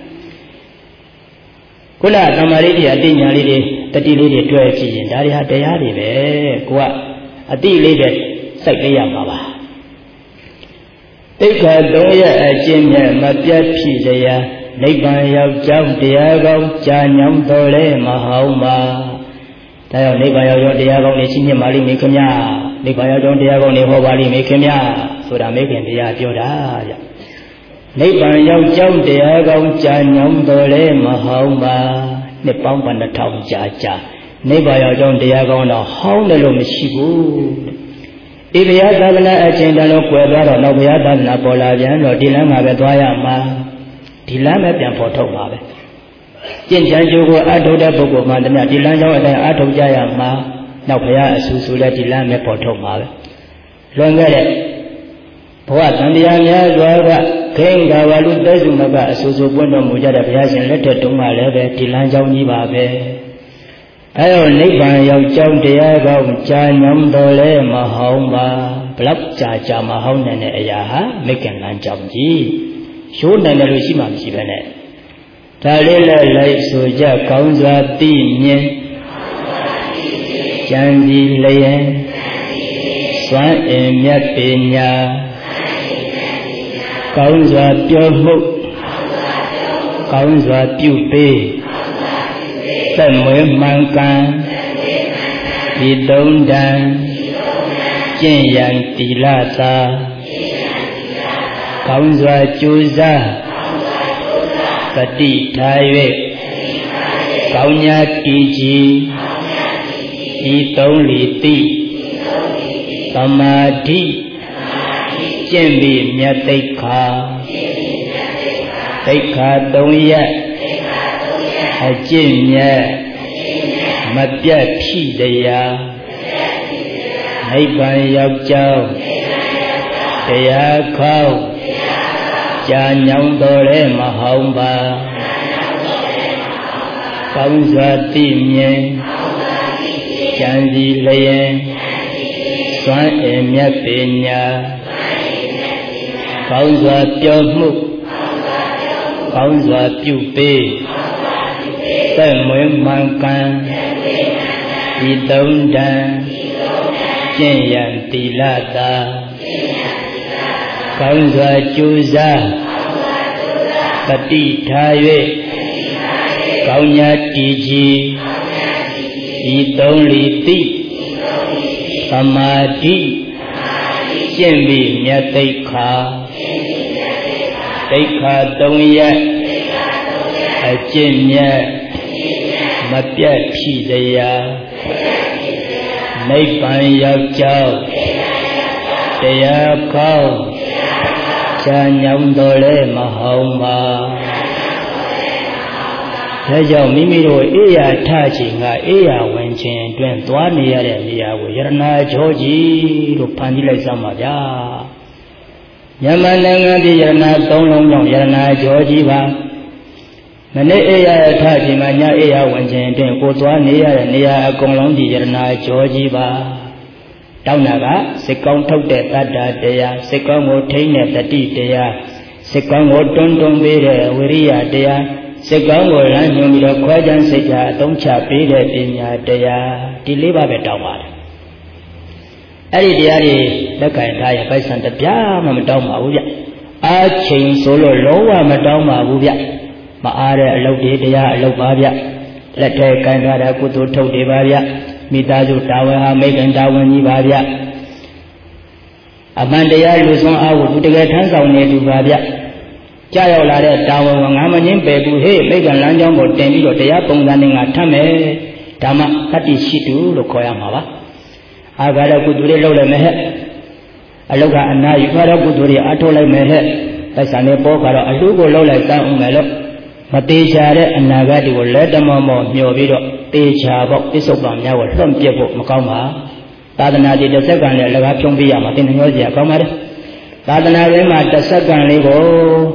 ခုနသမာဓိတွေအတိညာလေးတွေတတိလေးတွေတွေ့ကြည့်ရင်ဒါတွေဟာတရားတွေပဲကိုကအတိလေးတွေစိုက်ပေးရမှာပါတိခါသုံးရအကျင့်နဲ့မပြတ်ဖြစ်စရာနိဗ္ဗာန်ရောက်ကြောင်းတရားကောင်းကြာညောင်းတော်လဲမဟောင်းပါဒါကြောင့်နိဗ္ဗာန်ရောက်ကြောင်းတရားကောင်းနဲ့ရှင်းပြပါလိမ့်မယ်ခင်ဗျာနိဗ္ဗာန်ရောက်ကြောင်းတရားကောင်းနဲ့ဟောပါလိမ့်မယ်ခင်ဗျာဆိုတာမေခင်တရားပြောတာဗျနိဗ္ဗာန်ရောက်ကြောင်းတရားကောင်းကြာညောင်းတော်လဲမဟောင်းပါနှစ်ပေါင်းပါနှစ်ထောင်ကြာကြာနိဗ္ဗာန်ရောက်ကြောင်းတရားကောင်းတော့ဟောင်းတယ်လို့မရှိဘူးဒီဘုရားသာသနာအချင်းတလုံးကွယ်သွားတော့နောက်ဘုရားသာသနာပေါ်လာပြန်တော့ဒီလမ်းမှာပဲသွားရမှာဒီလမ်းပဲပြန်ပေါ်ထုတ်ပါပဲကျင့်ကြံကြိုးကိုအထုတဲ့ပုဂ္ဂိုလ်မှတည်းဒီလမ်းကြောင်းအတိုင်းအထုကြရမှာနောက်ဘုရားအဆူဆူလည်းဒီလမ်းပဲပေါ်ထုတ်ပါပဲလွန်ခဲ့တဲ့ဘဝတန်တရားများစွာကခိင်္ဂါဝလူတဲစုမကအဆူဆူပွင့်တော်မူကြတဲ့ဘုရားရှင်လက်ထက်တုန်းကလည်းပဲဒီလမ်းကြောင်းကြီးပါပဲအဲတော့နိဗ္ဗာန်ရောက်ကြောင်းတရားကောင်းကြာညောင်းတော်လဲမဟောင်းပါဘလောက်ကြာကြာမဟောင်းနိုင်တဲ့အရာဟာမိခင်လမ်းကြောင်းကြီးရိုးနိုင်တယ်လို့ရှိမှမရှိပဲနဲ့ဒါလေးလည်းလိုက်ဆိုကြကောင်းစွာသိမြင်ကြံစီလျင်စွမ်းအင်မြတ်ပညာကောင်းစွာပြောမှုကောင်းစွာပြုပေးသက်မွေးမှန်ကန်ဒီသုံးတန်ကျင့်ရန်တိလသာကောင်းစွာကြိုးစားတတိထား၍ကောင်းညာတည်ကြည်ဤသုံးလီတိသမာဓိကျင့်ပြီးမြတ်တိခါတိခါသုံးရက်အကျင့်မြတ်မပြတ်ဖြစ်တရားနိဗ္ဗာန်ရောက်ကြောင်းတရားခေါင်းကြာညောင်းတော်လဲမဟောင်းပါကောင်းစွာသိမြင်ကြံစီလျင်စွမ်းအင်မြတ်ပညာကောင်းစွာပြောမှုကောင်းစွာပြုပေးသက်မွေးမှန်ကန်ဒီသုံးတန်ကျင့်ရန်တိလသာကောင်းစွာကြိုးစားတတိထား၍ကောင်းညာတည်ကြည်ဤသုံးလီတိသမာဓိကျင့်ပြီးမြတ်တိခါတိခါသုံးရက်အကျင့်မြတ်မပြတ်ဖြစ်တရားနိဗ္ဗာန်ရောက်ကြောင်းတရားကောင်းကြာညောင်းတော်လဲမဟောင်းပါဒါကြောင့်မိမိတို့အေးရထခြင်းကအေးရဝင်ခြင်းအတွင်းသွားနေရတဲ့နေရာကိုယရနာကြောကြီးလို့ဖန်တီးလိုက်စမ်းပါဗျာမြန်မာနိုင်ငံပြည်ယရနာသုံးလုံးကြောင့်ယရနာကြောကြီးပါမနေ့အေးရထခြင်းမှာညအေးရဝင်ခြင်းအတွင်းကိုသွားနေရတဲ့နေရာအကုန်လုံးဒီယရနာကြောကြီးပါတောင်းတာကစိတ်ကောင်းထုတ်တဲ့တတ္တတရားစိတ်ကောင်းကိုထိန်းတဲ့တတိတရားစိတ်ကောင်းကိုတွန်းတွန်းပေးတဲ့ဝိရိယတရားစိတ်ကောင်းကိုလမ်းညွှန်ပြီးတော့ခွဲခြမ်းစိတ်ဓာတ်အသုံးချပေးတဲ့ပညာတရားဒီလေးပါးပဲတောင်းပါတယ်အဲ့ဒီတရားတွေလက်ကင်ထားရင်ပိုက်ဆံတပြားမှမတောင်းပါဘူးဗျအာချိန်ဆိုလို့လုံးဝမတောင်းပါဘူးဗျမအားတဲ့အလုပ်တွေတရားအလုပ်ပါဗျလက်ထဲကင်ထားတဲ့ကုသိုလ်ထုတ်တွေပါဗျမိသားစုတာဝန်ဟာမိခင်တာဝန်ကြီးပါဗျအမှန်တရားလူဆုံးအားကိုသူတကယ်ထမ်းဆောင်နေသူပါဗျကြာရောက်လာတဲ့တာဝန်ကငါမငင်းပယ်ဘူးဟေ့မိကလမ်းကြောင်းကိုတင်ပြီးတော့တရားပုံစံနဲ့ငါထမ်းမယ်ဓမ္မတတ္တိရှိတုလို့ခေါ်ရမှာပါအာဃာတကုသိုလ်တွေလုပ်လိုက်မယ်ဟဲ့အလောကအနာယူခါတော့ကုသိုလ်တွေအထုတ်လိုက်မယ်ဟဲ့ပိုက်ဆံတွေပေါ်ကတော့အလူကိုလုပ်လိုက်တန်းအောင်မယ်လို့မသေးချာတဲ့အနာဂတ်တွေကိုလက်တမောမောမျှော်ပြီးတော့သေချာပေါ့ပြစ္ဆုတ်ပံများကိုလွှတ်ပြစ်ဖို့မကောင်းပါသာသနာ့ဒီတစ်စက္ကန့်နဲ့လကားဖြုံးပြရမှာသင်္ဘောစရာကောင်းပါတယ်သာသနာ့ရင်းမှာတစ်စက္ကန့်လေးကို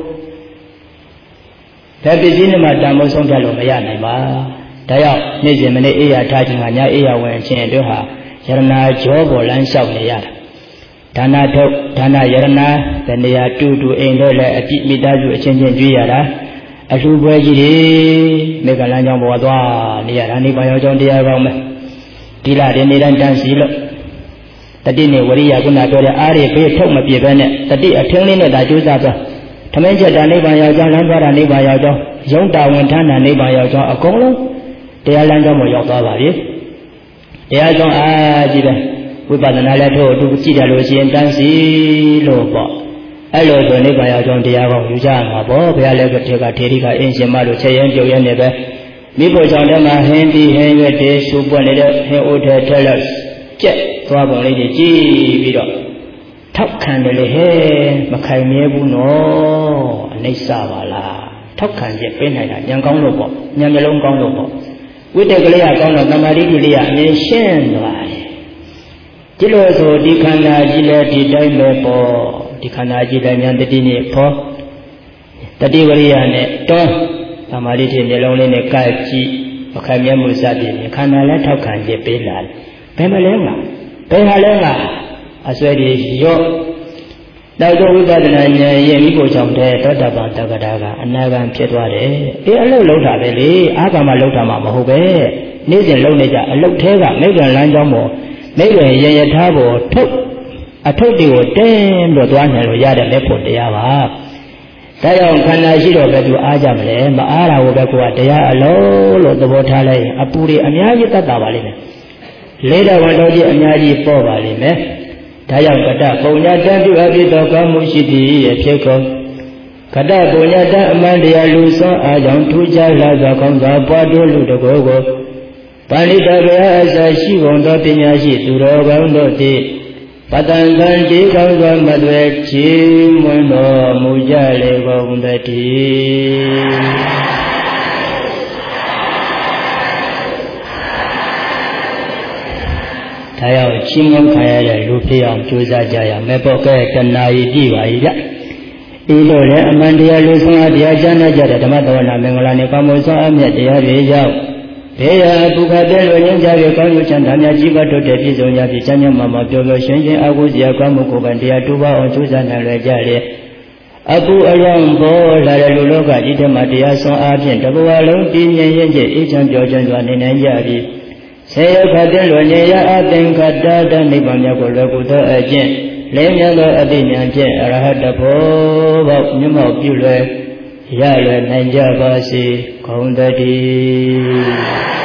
ဘယ်ပစ္စည်းနဲ့မှတန်ဖိုးဆုံးဖြတ်လို့မရနိုင်ပါဒါကြောင့်နေ့စဉ်မနေ့အေးရထားခြင်းကညအေးရဝင်ခြင်းတို့ဟာယရနာကြောပေါ်လမ်းလျှောက်နေရတာဒါနထုတ်ဒါနယရနာတဏှာတူတူအိမ်တို့လည်းအပြစ်မိသားစုအချင်းချင်းကြွေးရတာအလှပွဲကြီးတွေမေကလမ်းကြောင်းပေါ်သွားနေရတာနေပါရောကြောင်းတရားကောင်းမယ်ဒီလာတဲ့နေတိုင်းတန်းစီလို့တတိနဲ့ဝရိယကုဏပြောတဲ့အားတွေဖေးထုတ်မပြေပဲနဲ့တတိအထင်းလေးနဲ့သာကြိုးစားသွားထမင်းချက်တာနိဗ္ဗာန်ရောက်ကြောင်းလမ်းသွားတာနိဗ္ဗာန်ရောက်ကြောင်းရုံးတာဝန်ထမ်းတာနိဗ္ဗာန်ရောက်ကြောင်းအကုန်လုံးတရားလမ်းကြောင်းပေါ်ရောက်သွားပါပြီတရားကြောင်းအားကြီးတယ်ဝိပဿနာလည်းထို့အတူကြည့်တယ်လို့ရှိရင်တန်းစီလို့ပေါ့အဲ့လိုဆိုနိဗ္ဗာန်ရောက်ကြောင်းတရားကောင်းယူကြမှာပေါ့ဘုရားလည်းကထေကထေရီကအင်းရှင်မလို့ချက်ရင်ပြုတ်ရနေပဲမိဖို့ကြောင့်တည်းမှာဟင်းပြီးဟင်းရွက်တေးစူပွက်နေတဲ့ဟင်းအိုးထဲထက်လက်ကြက်သွားပုံလေးတွေကြည့်ပြီးတော့ထောက်ခံတယ်လေဟဲ့မခိုင်မြဲဘူးနော်အနိစ္စပါလားထောက်ခံချက်ပေးနိုင်တာဉာဏ်ကောင်းလို့ပေါ့ဉာဏ်မျိုးလုံးကောင်းလို့ပေါ့ဝိတ္တကလေးကကောင်းတော့သမာဓိလေးကအမြင်ရှင်းသွားတယ်ဒီလိုဆိုဒီခန္ဓာကြီးလည်းဒီတိုင်းပဲပေါ့ဒီခန္ဓာကြီးလည်းဉာဏ်တတိနဲ့ဖို့တတိဝရိယနဲ့တွန်းသမာဓိဖြစ်မျိုးလုံးလေးနဲ့ကပ်ကြည့်မခိုင်မြဲမှုစသည်ဖြင့်ခန္ဓာလည်းထောက်ခံချက်ပေးလာတယ်ဘယ်မလဲငါဘယ်ဟာလဲငါအစွဲတွေရော့နောက်တော့ဝိပဿနာဉာဏ်ရဲ့မိဖို့ကြောင့်တဲ့သောတာပန်တက္ကရာကအနာဂံဖြစ်သွားတယ်အေးအလုပ်လုပ်တာပဲလေအာဂမလုပ်တာမှမဟုတ်ပဲနေ့စဉ်လုပ်နေကြအလုပ်သေးကမိဂ္ဂလမ်းကြောင်းပေါ်မိဂ္ဂရရထားပေါ်ထုတ်အထုပ်တွေကိုတင်းပြီးသွားနိုင်လို့ရတဲ့လက်ဖို့တရားပါဒါကြောင့်ခန္ဓာရှိတော့ပဲသူအားကြမလဲမအားတာကိုပဲကိုကတရားအလုံးလို့သဘောထားလိုက်အပူတွေအများကြီးတတ်တာပါလိမ့်မယ်လေးတော်ဝန်တော်ကြီးအများကြီးပေါ်ပါလိမ့်မယ်ဒါကြောင့်ကတ္တပုံညာတန်ပြုအဖြစ်သောကောင်းမှုရှိသည်ရဲ့ဖြစ်ကုန်ကတ္တပုံညာတအမှန်တရားလူစွမ်းအားကြောင့်ထူးခြားလာစွာကောင်းစွာပွားတိုးလူတကိုယ်ကိုပါဠိတော်ဗျာအစရှိကုန်သောပညာရှိသူတော်ကောင်းတို့သည်ပတန်တန်ဒီကောင်းစွာမသွဲချီးမွမ်းတော်မူကြလေကုန်တည်းဒါရောက်ချီးမွမ်းခံရတဲ့လူဖြစ်အောင်ကြိုးစားကြရမယ်ပေါ့ကဲတဏှာကြီးကြည့်ပါကြီးဗျဤလိုလည်းအမှန်တရားလူဆုံးအားတရားကြားနာကြတဲ့ဓမ္မတော်နာမင်္ဂလာနဲ့ကောင်းမွန်စွာအမြတ်တရားတွေကြောင့်ဘေးရာပုခတဲ့လူရင်းကြပြီးကောင်းကျိုးချမ်းသာများကြီးပွားတိုးတက်ပြည့်စုံကြပြီးချမ်းသာမှမှပျော်ပျော်ရွှင်ရွှင်အားကိုးစရာကောင်းမှုကိုယ်ပိုင်တရားတူပါအောင်ကြိုးစားနိုင်လွယ်ကြလေအပူအလောင်းပေါ်လာတဲ့လူလောကကြီးထဲမှာတရားဆုံးအားဖြင့်တဘဝလုံးတည်ငြိမ်ရင့်ကျက်အေးချမ်းပျော်ရွှင်စွာနေနိုင်ကြပြီးဆေယခတဲ့လူနေရအသင်္ခတ္တနိဗ္ဗာန်မြောက်ကိုလွယ်ကူသောအကျင့်လေးမြတ်သောအသိဉာဏ်ဖြင့်အရဟတဘောပေါက်မြတ်မောက်ပြုလွယ်ရလွယ်နိုင်ကြပါစေကုန်သတည်း